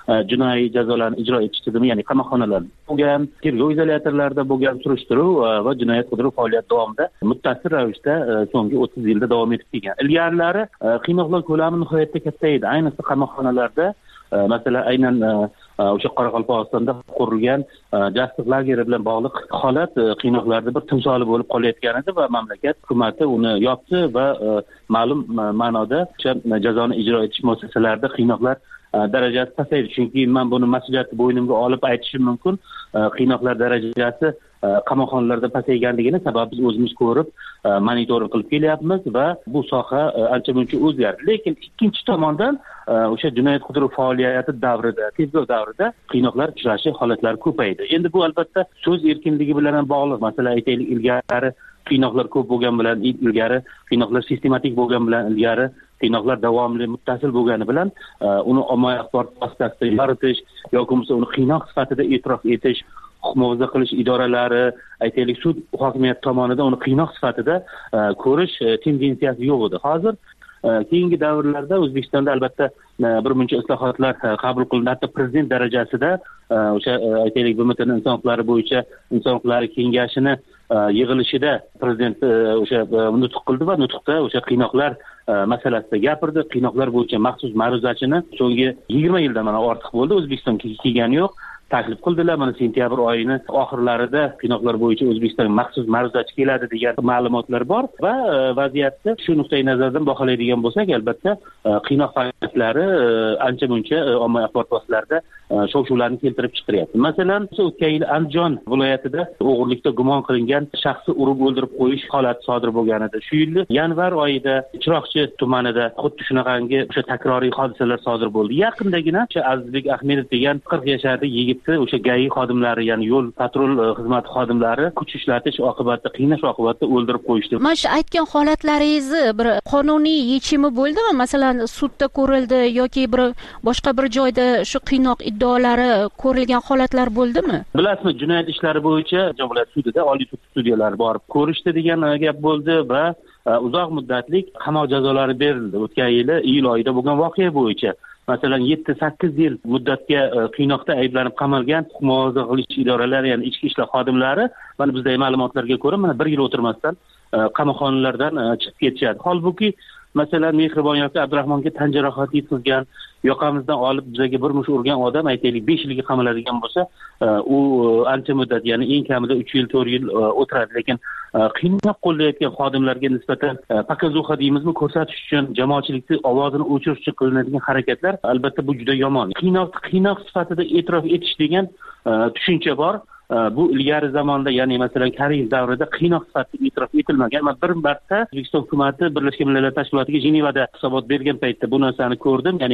jinoiy jazolarni ijro etish tizimi, ya'ni qamoqxonalar bo'lgan, tergov izolyatorlarida bo'lgan surishtiruv va jinoyat qidiruv faoliyati davomida muttasil ravishda so'nggi o'ttiz yilda davom etib kelgan. Ilgarilari qiynoqlar ko'lami nihoyatda katta edi, ayniqsa qamoqxonalarda. Masalan, aynan o'sha Qoraqalpog'istonda qurilgan jasliq lageri bilan bog'liq holat qiynoqlarda bir timsoli bo'lib qolayotgan edi va mamlakat hukumati uni yopdi va ma'lum ma'noda o'sha jazoni ijro etish muassasalarida qiynoqlar darajasi pasaydi. Chunki men buni mas'uliyatni bo'ynimga olib aytishim mumkin. Qiynoqlar darajasi qamoqxonalarda pasayganligini sababi biz o'zimiz ko'rib, monitoring qilib kelyapmiz va bu soha ancha-muncha o'zgardi. Lekin ikkinchi tomondan o'sha jinoyat qidiruv faoliyati davrida, tergov davrida qiynoqlar uchrashi holatlari ko'paydi. Endi bu albatta so'z erkinligi bilan ham bog'liq. Masalan, aytaylik, ilgari qiynoqlar ko'p bo'lgan bilan, ilgari qiynoqlar sistematik bo'lgan bilan, ilgari qiynoqlar davomli, muttasil bo'lgani bilan uni ommaviy axborot vositasida yoritish yoki bo'lmasa uni qiynoq sifatida e'tirof etish, huquq muhofaza qilish idoralari, aytaylik, sud hokimiyati tomonidan uni qiynoq sifatida ko'rish tendensiyasi yo'q edi. Hozir keyingi davrlarda O'zbekistonda albatta bir muncha islohotlar qabul qilindi. Hatto prezident darajasida o'sha aytaylik B M T inson huquqlari bo'yicha inson huquqlari kengashini yig'ilishida prezident o'sha nutq qildi va nutqda o'sha qiynoqlar masalasida gapirdi. Qiynoqlar bo'yicha maxsus ma'ruzachini so'nggi yigirma yildan mana ortiq bo'ldi O'zbekistonga kelgani yo'q. Taklif qildilar. Mana sentyabr oyini oxirlarida qiynoqlar bo'yicha O'zbekistonga maxsus ma'ruzachi keladi degan ma'lumotlar bor va vaziyatni shu nuqtai nazardan baholaydigan bo'lsak, albatta qiynoq faoliyatlari ancha-muncha ommaviy axborot vositalarida shov-shuvlarni keltirib chiqaryapti. Masalan, o'tgan yil Andijon viloyatida o'g'irlikda gumon qilingan shaxsni urib o'ldirib qo'yish holati sodir bo'lgan edi. Shu yil yanvar oyida Chiroqchi tumanida xuddi shunaqangi o'sha takroriy hodisalar sodir bo'ldi. Yaqindagina o'sha Azizbek Ahmedov degan qirq yasharlik yigit o'sha G A I xodimlari, ya'ni yo'l patrul xizmati xodimlari kuch ishlatish oqibatida, qiynash oqibatida o'ldirib qo'yishdi.
Mana shu aytgan holatlaringizni bir qonuniy yechimi bo'ldimi? Masalan, sudda ko'rildi yoki bir boshqa bir joyda shu qiynoq iddaolari ko'rilgan holatlar bo'ldimi? Bilasizmi,
jinoyat ishlari bo'yicha viloyat sudida oliy sud sudyalari borib ko'rishdi degan gap bo'ldi va uzoq muddatlik qamoq jazolari berildi. O'tgan yili iyul oyida bo'lgan voqea bo'yicha masalan yetti sakkiz yil muddatga qiynoqda ayblanib qamalgan huquq muhofaza qilish idoralari, ya'ni ichki ishlar xodimlari mana bizdagi ma'lumotlarga ko'ra mana bir yil o'tirmasdan qamoqxonalardan chiqib ketishadi. Holbuki masalan Mehribon yoki Abdurahmonga tan jarohati yetkazgan, yoqamizdan olib bizaga bir mush urgan odam aytaylik besh yilga qamaladigan bo'lsa, u ancha muddat, ya'ni eng kamida uch yil to'rt yil o'tiradi. Lekin qiynoq qo'llayotgan xodimlarga nisbatan показуха deymizmi, ko'rsatish uchun jamoatchilikni ovozini o'chirish uchun qilinadigan harakatlar albatta bu juda yomon. Qiynoq qiynoq sifatida e'tirof etish degan tushuncha bor. Bu ilgari zamonda, ya'ni masalan Karimov davrida qiynoq sifatida e'tirof etilmagan. Men bir marta O'zbekiston hukumatı Birlashgan Millatlar Tashkilotiga Jenevada hisobot bergan paytda bu narsani ko'rdim. Ya'ni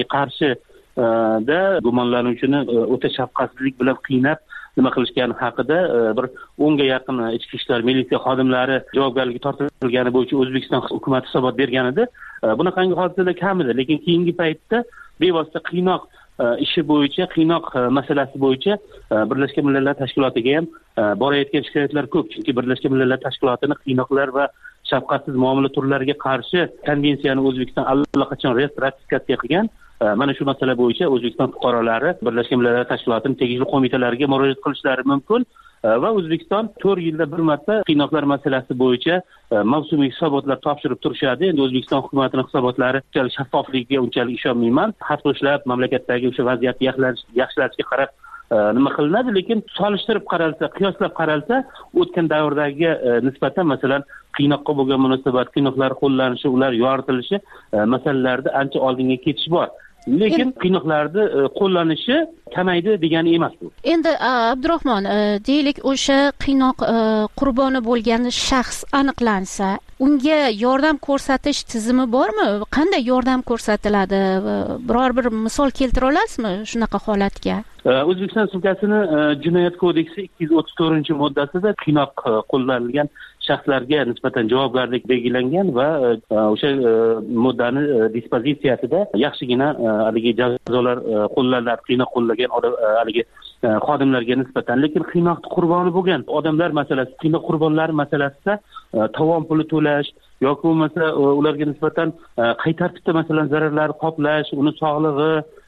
Qarshida gumonlanuvchini o'ta shafqatsizlik bilan qiynab nima qilishgani haqida bir o'nga yaqin ichki ishlar militsiya xodimlari javobgarlikka tortilgani bo'yicha O'zbekiston hukumatı hisobot bergan edi. Bunaqangi hodisalar kam edi, lekin keyingi paytda bevosita qiynoq ishi bo'yicha, qiynoq masalasi bo'yicha Birlashgan Millatlar Tashkilotiga ham borayotgan shikoyatlar ko'p. Chunki Birlashgan Millatlar Tashkilotining qiynoqlar va shafqatsiz muomala turlariga qarshi konvensiyani O'zbekiston allaqachon ratifikatsiya qilgan. Mana shu masala bo'yicha O'zbekiston fuqarolari Birlashgan Millatlar Tashkilotining tegishli qo'mitalariga murojaat qilishlari mumkin. Va O'zbekiston to'rt yilda bir marta qiynoqlar masalasi bo'yicha mavsumiy hisobotlar topshirib turishadi. Endi O'zbekiston hukumatining hisobotlari unchalik shaffofligiga unchalik ishonmayman. Har qo'shlab mamlakatdagi o'sha vaziyatni yaxshilashga qarab nima qilinadi, lekin solishtirib qaralsa, qiyoslab qaralsa, o'tgan davrdagi nisbatan masalan qiynoqqa bo'lgan munosabat, qiynoqlar qo'llanishi, ular yoritilishi masalalarida ancha oldinga ketish bor. Lekin qiynoqlarni qo'llanishi kamaydi degani emas bu.
Endi Abdurahmon, deylik o'sha qiynoq qurboni bo'lgan shaxs aniqlansa, unga yordam ko'rsatish tizimi bormi? Qanday yordam ko'rsatiladi? Biror bir misol keltira olasizmi shunaqa holatga?
O'zbekiston Respublikasining Jinoyat kodeksi ikki yuz o'ttiz to'rtinchi moddasida qiynoq qo'llanilgan shaxslarga nisbatan javobgarlik belgilangan va o'sha moddani dispozitsiyasida yaxshigina haligi jazolar qo'llaniladi qiynoq qo'llagan haligi xodimlarga nisbatan. Lekin qiynoqning qurboni bo'lgan odamlar masalasi, qiynoq qurbonlari masalasida tovon puli to'lash yoki bo'lmasa ularga nisbatan qay tartibda masalan zararlarni qoplash, uni sog'lig'i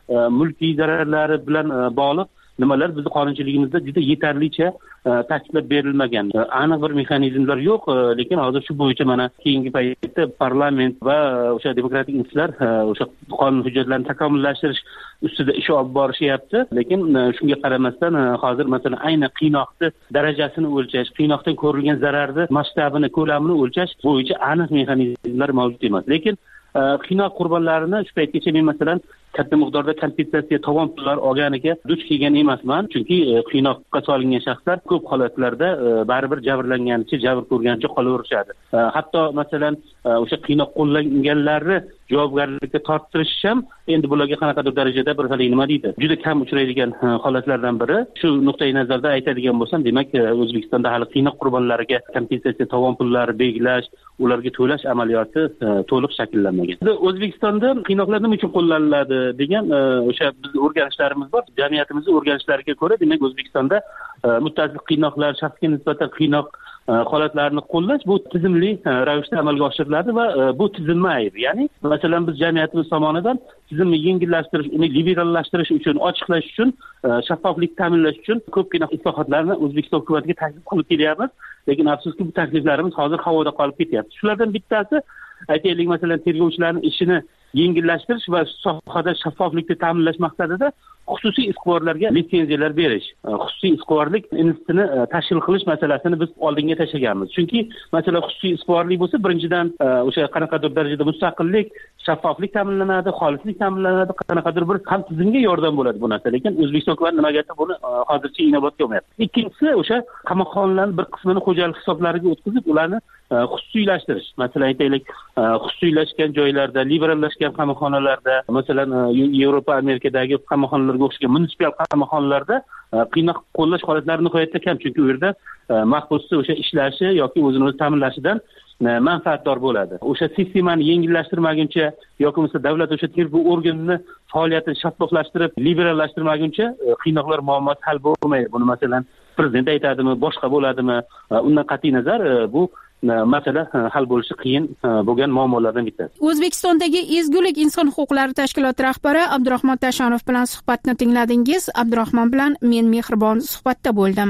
mulkiy zararlari bilan bog'liq nimalar bizni qonunchiligimizda juda yetarlicha ta'kidlab berilmagan. Aniq bir mexanizmlar yo'q, lekin hozir shu bo'yicha mana keyingi paytda parlament va o'sha demokratik institutlar o'sha qonun hujjatlarini takomillashtirish ustida ish olib borishyapti. Lekin shunga qaramasdan hozir masalan ayni qiynoqni darajasini o'lchash, qiynoqdan ko'rilgan zararni masshtabini, ko'lamini o'lchash bo'yicha aniq mexanizmlar mavjud emas. Lekin qiynoq qurbonlarini shu paytgacha men masalan katta miqdorda kompensatsiya tovon pullar olganiga duch kelgan emasman, chunki qiynoqqa solingan shaxslar ko'p holatlarda baribir jabrlanganicha, jabr ko'rganicha qolaverishadi. Hatto masalan o'sha qiynoq qo'llanganlarni javobgarlikka torttirish ham endi bularga qanaqadir darajada bir xil nima deydi, juda kam uchraydigan holatlardan biri. Shu nuqtai nazarda aytadigan bo'lsam, demak O'zbekistonda hali qiynoq qurbonlariga kompensatsiya tovon pullari belgilash, ularga to'lash amaliyoti to'liq shakllanmagan. O'zbekistonda qiynoqlar nima uchun qo'llaniladi degan o'sha biz o'rganishlarimiz bor. Jamiyatimizning o'rganishlariga ko'ra, demak O'zbekistonda muttasil qiynoqlar, shaxsga nisbatan qiynoq holatlarini qo'llash bu tizimli ravishda amalga oshiriladi va bu tizimma ayb. Ya'ni masalan biz jamiyatimiz tomonidan tizimni yengillashtirish, uni liberallashtirish uchun, ochiqlash uchun, shaffoflik ta'minlash uchun ko'pgina islohotlarni O'zbekiston hukumatiga taklif qilib kelyapmiz. Lekin afsuski bu takliflarimiz hozir havoda qolib ketyapti. Shulardan bittasi aytaylik masalan tergovchilarning ishini yengillashtirish va sohada shaffoflikni ta'minlash maqsadida xususiy iqtiborlarga litsenziyalar berish, xususiy iqtiborlik institutini tashkil qilish masalasini biz oldinga tashlaganmiz. Chunki masalan xususiy iqtiborlik bo'lsa, birinchidan o'sha qanaqadir darajada mustaqillik, shaffoflik ta'minlanadi, xolislik ta'minlanadi, qanaqadir bir ham tizimga yordam bo'ladi bu narsa. Lekin O'zbekiston hukumati nimagadir buni hozircha inobatga olmayapti. Ikkinchisi o'sha qamoqxonalarning bir qismini xo'jalik hisoblariga o'tkazib, ularni xususiylashtirish. Masalan aytaylik, xususiylashgan joylarda, liberallashgan qamoqxonalarda, masalan Yevropa, Amerikadagi qamoqxonalarga o'xshagan munisipal qamoqxonalarda qiynoq qo'llash holatlari nihoyatda kam, chunki u yerda mahbusni o'sha ishlashi yoki o'zini o'zi ta'minlashidan manfaatdor bo'ladi. O'sha sistemani yengillashtirmaguncha yoki bo'lmasa davlat o'sha tergov organini faoliyatini shaffoflashtirib, liberallashtirmaguncha qiynoqlar muammosi hal bo'lmaydi. Buni masalan prezident aytadimi, boshqa bo'ladimi? Undan qat'iy nazar bu masala hal bo'lishi qiyin bo'lgan muammolardan bittasi.
O'zbekistondagi Ezgulik inson huquqlari tashkiloti rahbari Abdurahmon Tashonov bilan suhbatni tingladingiz. Abdurahmon bilan men Mehribon suhbatda bo'ldim.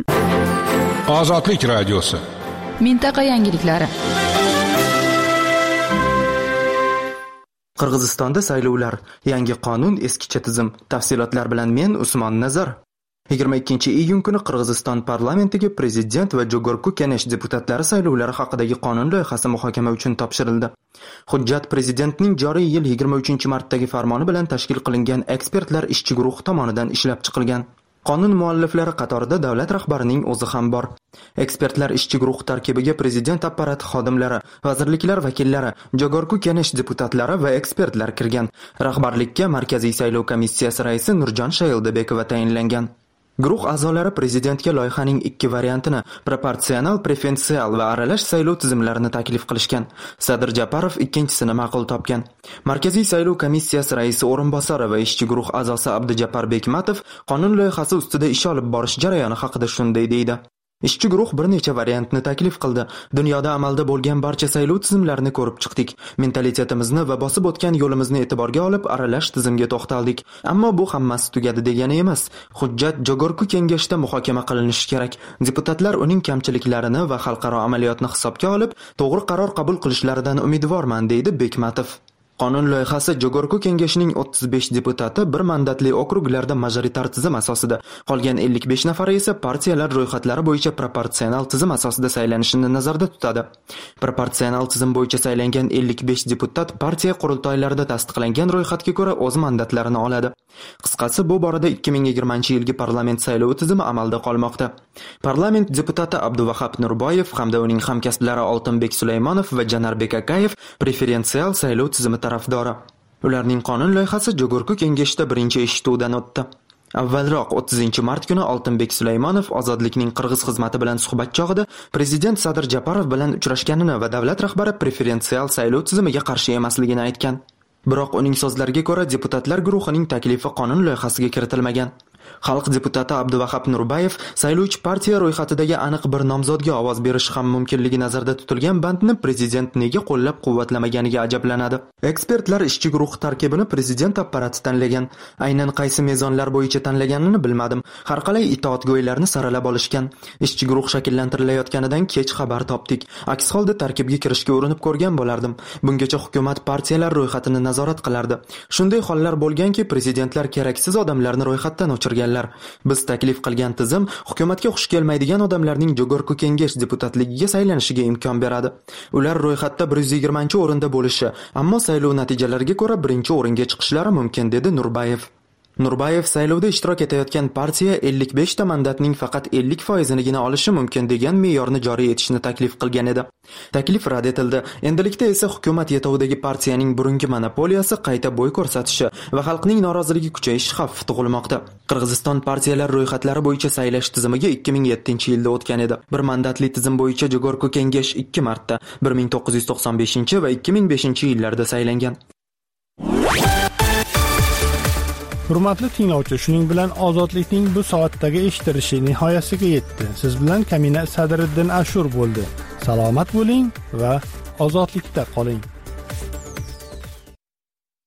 Ozodlik radiosi.
Mintaqa yangiliklari.
Qirg'izistonda saylovlar, yangi qonun, eskicha tizim. Tafsilotlar bilan men Usmon Nazar. yigirma ikkinchi iyun kuni Qirg'iziston parlamentiga prezident va Jogorku Kenesh deputatlari saylovlari haqidagi qonun loyihasi muhokama uchun topshirildi. Hujjat prezidentning joriy yil yigirma uchinchi martdagi farmoni bilan tashkil qilingan ekspertlar ishchi guruhi tomonidan ishlab chiqilgan. Qonun mualliflari qatorida davlat rahbarining o'zi ham bor. Ekspertlar ishchi guruh tarkibiga prezident apparati xodimlari, vazirliklar vakillari, Jogorku Kenesh deputatlari va ekspertlar kirgan. Rahbarlikka Markaziy saylov komissiyasi raisi Nurjon Shayildabekova tayinlangan. Guruh a'zolari prezidentga loyihaning ikki variantini, proporsional, preferensial va aralash saylov tizimlarini taklif qilishgan. Sadir Japarov ikkinchisini ma'qul topgan. Markaziy saylov komissiyasi raisi o'rinbosari va ishchi guruh a'zosi Abdujabbar Bekmatov qonun loyihasi ustida ish olib borish jarayoni haqida shunday deydi. Ishchi guruh bir necha variantni taklif qildi. Dunyoda amalda bo'lgan barcha saylov tizimlarini ko'rib chiqdik. Mentalitetimizni va bosib o'tgan yo'limizni e'tiborga olib aralash tizimga to'xtaldik. Ammo bu hammasi tugadi degani emas. Hujjat Jogorku kengashda muhokama qilinishi kerak. Deputatlar uning kamchiliklarini va xalqaro amaliyotni hisobga olib, to'g'ri qaror qabul qilishlaridan umidvorman, deydi Bekmatov. Qonun loyihasi Jogorku kengashining o'ttiz besh deputati bir mandatli okruglarda majoritar tizim asosida, qolgan ellik besh nafari esa partiyalar ro'yxatlari bo'yicha proporsional tizim asosida saylanishini nazarda tutadi. Proporsional tizim bo'yicha saylangan ellik besh deputat partiya qurultoylarida tasdiqlangan ro'yxatga ko'ra o'z mandatlarini oladi. Qisqasi, bu borada ikki ming yigirmanchi yilgi parlament saylovi tizimi amalda qolmoqda. Parlament deputati Abduvahab Nurboyev hamda uning hamkasblari Oltinbek Sulaymonov va Janarbek Akayev preferensial saylov tizimi tarafdori. Ularning qonun loyihasi Jogorku kengashida birinchi eshituvdan o'tdi. Avvalroq o'ttizinchi mart kuni Oltinbek Sulaymonov Ozodlikning qirg'iz xizmati bilan suhbat chog'ida prezident Sadir Japarov bilan uchrashganini va davlat rahbari preferensial saylov tizimiga qarshi emasligini aytgan. Biroq uning so'zlariga ko'ra deputatlar guruhining taklifi qonun loyihasiga kiritilmagan. Xalq deputati Abduvahab Nurbayev saylovchi partiya ro'yxatidagi aniq bir nomzodga ovoz berish ham mumkinligi nazarda tutilgan bandni prezident nega qo'llab-quvvatlamaganiga ajablanadi. Ekspertlar ishchi guruh tarkibini prezident apparati tanlagan. Aynan qaysi mezonlar bo'yicha tanlaganini bilmadim. Har qalay itoatgo'ylarni saralab olishgan. Ishchi guruh shakllantirilayotganidan kech xabar topdik. Aks holda tarkibga kirishga urinib ko'rgan bo'lardim. Bungacha hukumat partiyalar ro'yxatini nazorat qilardi. Shunday hollar bo'lganki, prezidentlar keraksiz odamlarni ro'yxatdan o'chirganlar. Biz taklif qilgan tizim hukumatga xush kelmaydigan odamlarning Jogorku kengash deputatligiga saylanishiga imkon beradi. Ular ro'yxatda bir yuz yigirmanchi o'rinda bo'lishi, ammo saylov natijalariga ko'ra birinchi o'ringa chiqishlari mumkin, dedi Nurbayev. Nurbayev saylovda ishtirok etayotgan partiya ellik besh ta mandatning faqat ellik foizinigina olishi mumkin degan me'yorni joriy etishni taklif qilgan edi. Taklif rad etildi. Endilikda esa hukumat yetovidagi partiyaning burungi monopoliyasi qayta bo'y ko'rsatishi va xalqning noroziligi kuchayishi xavfi tug'ilmoqda. Qirg'iziston partiyalar ro'yxatlari bo'yicha saylash tizimiga ikki ming yettinchi yilda o'tgan edi. Bir mandatli tizim bo'yicha Jogorku kengash ikki marta bir ming to'qqiz yuz to'qson beshinchi va ikki ming beshinchi yillarda saylangan.
Hurmatli tinglovchi, shuning bilan ozodlikning bu soatdagi eshittirishi nihoyasiga yetdi. Siz bilan Kamina Sadriddin Ashur bo'ldi. Salomat bo'ling va ozodlikda qoling.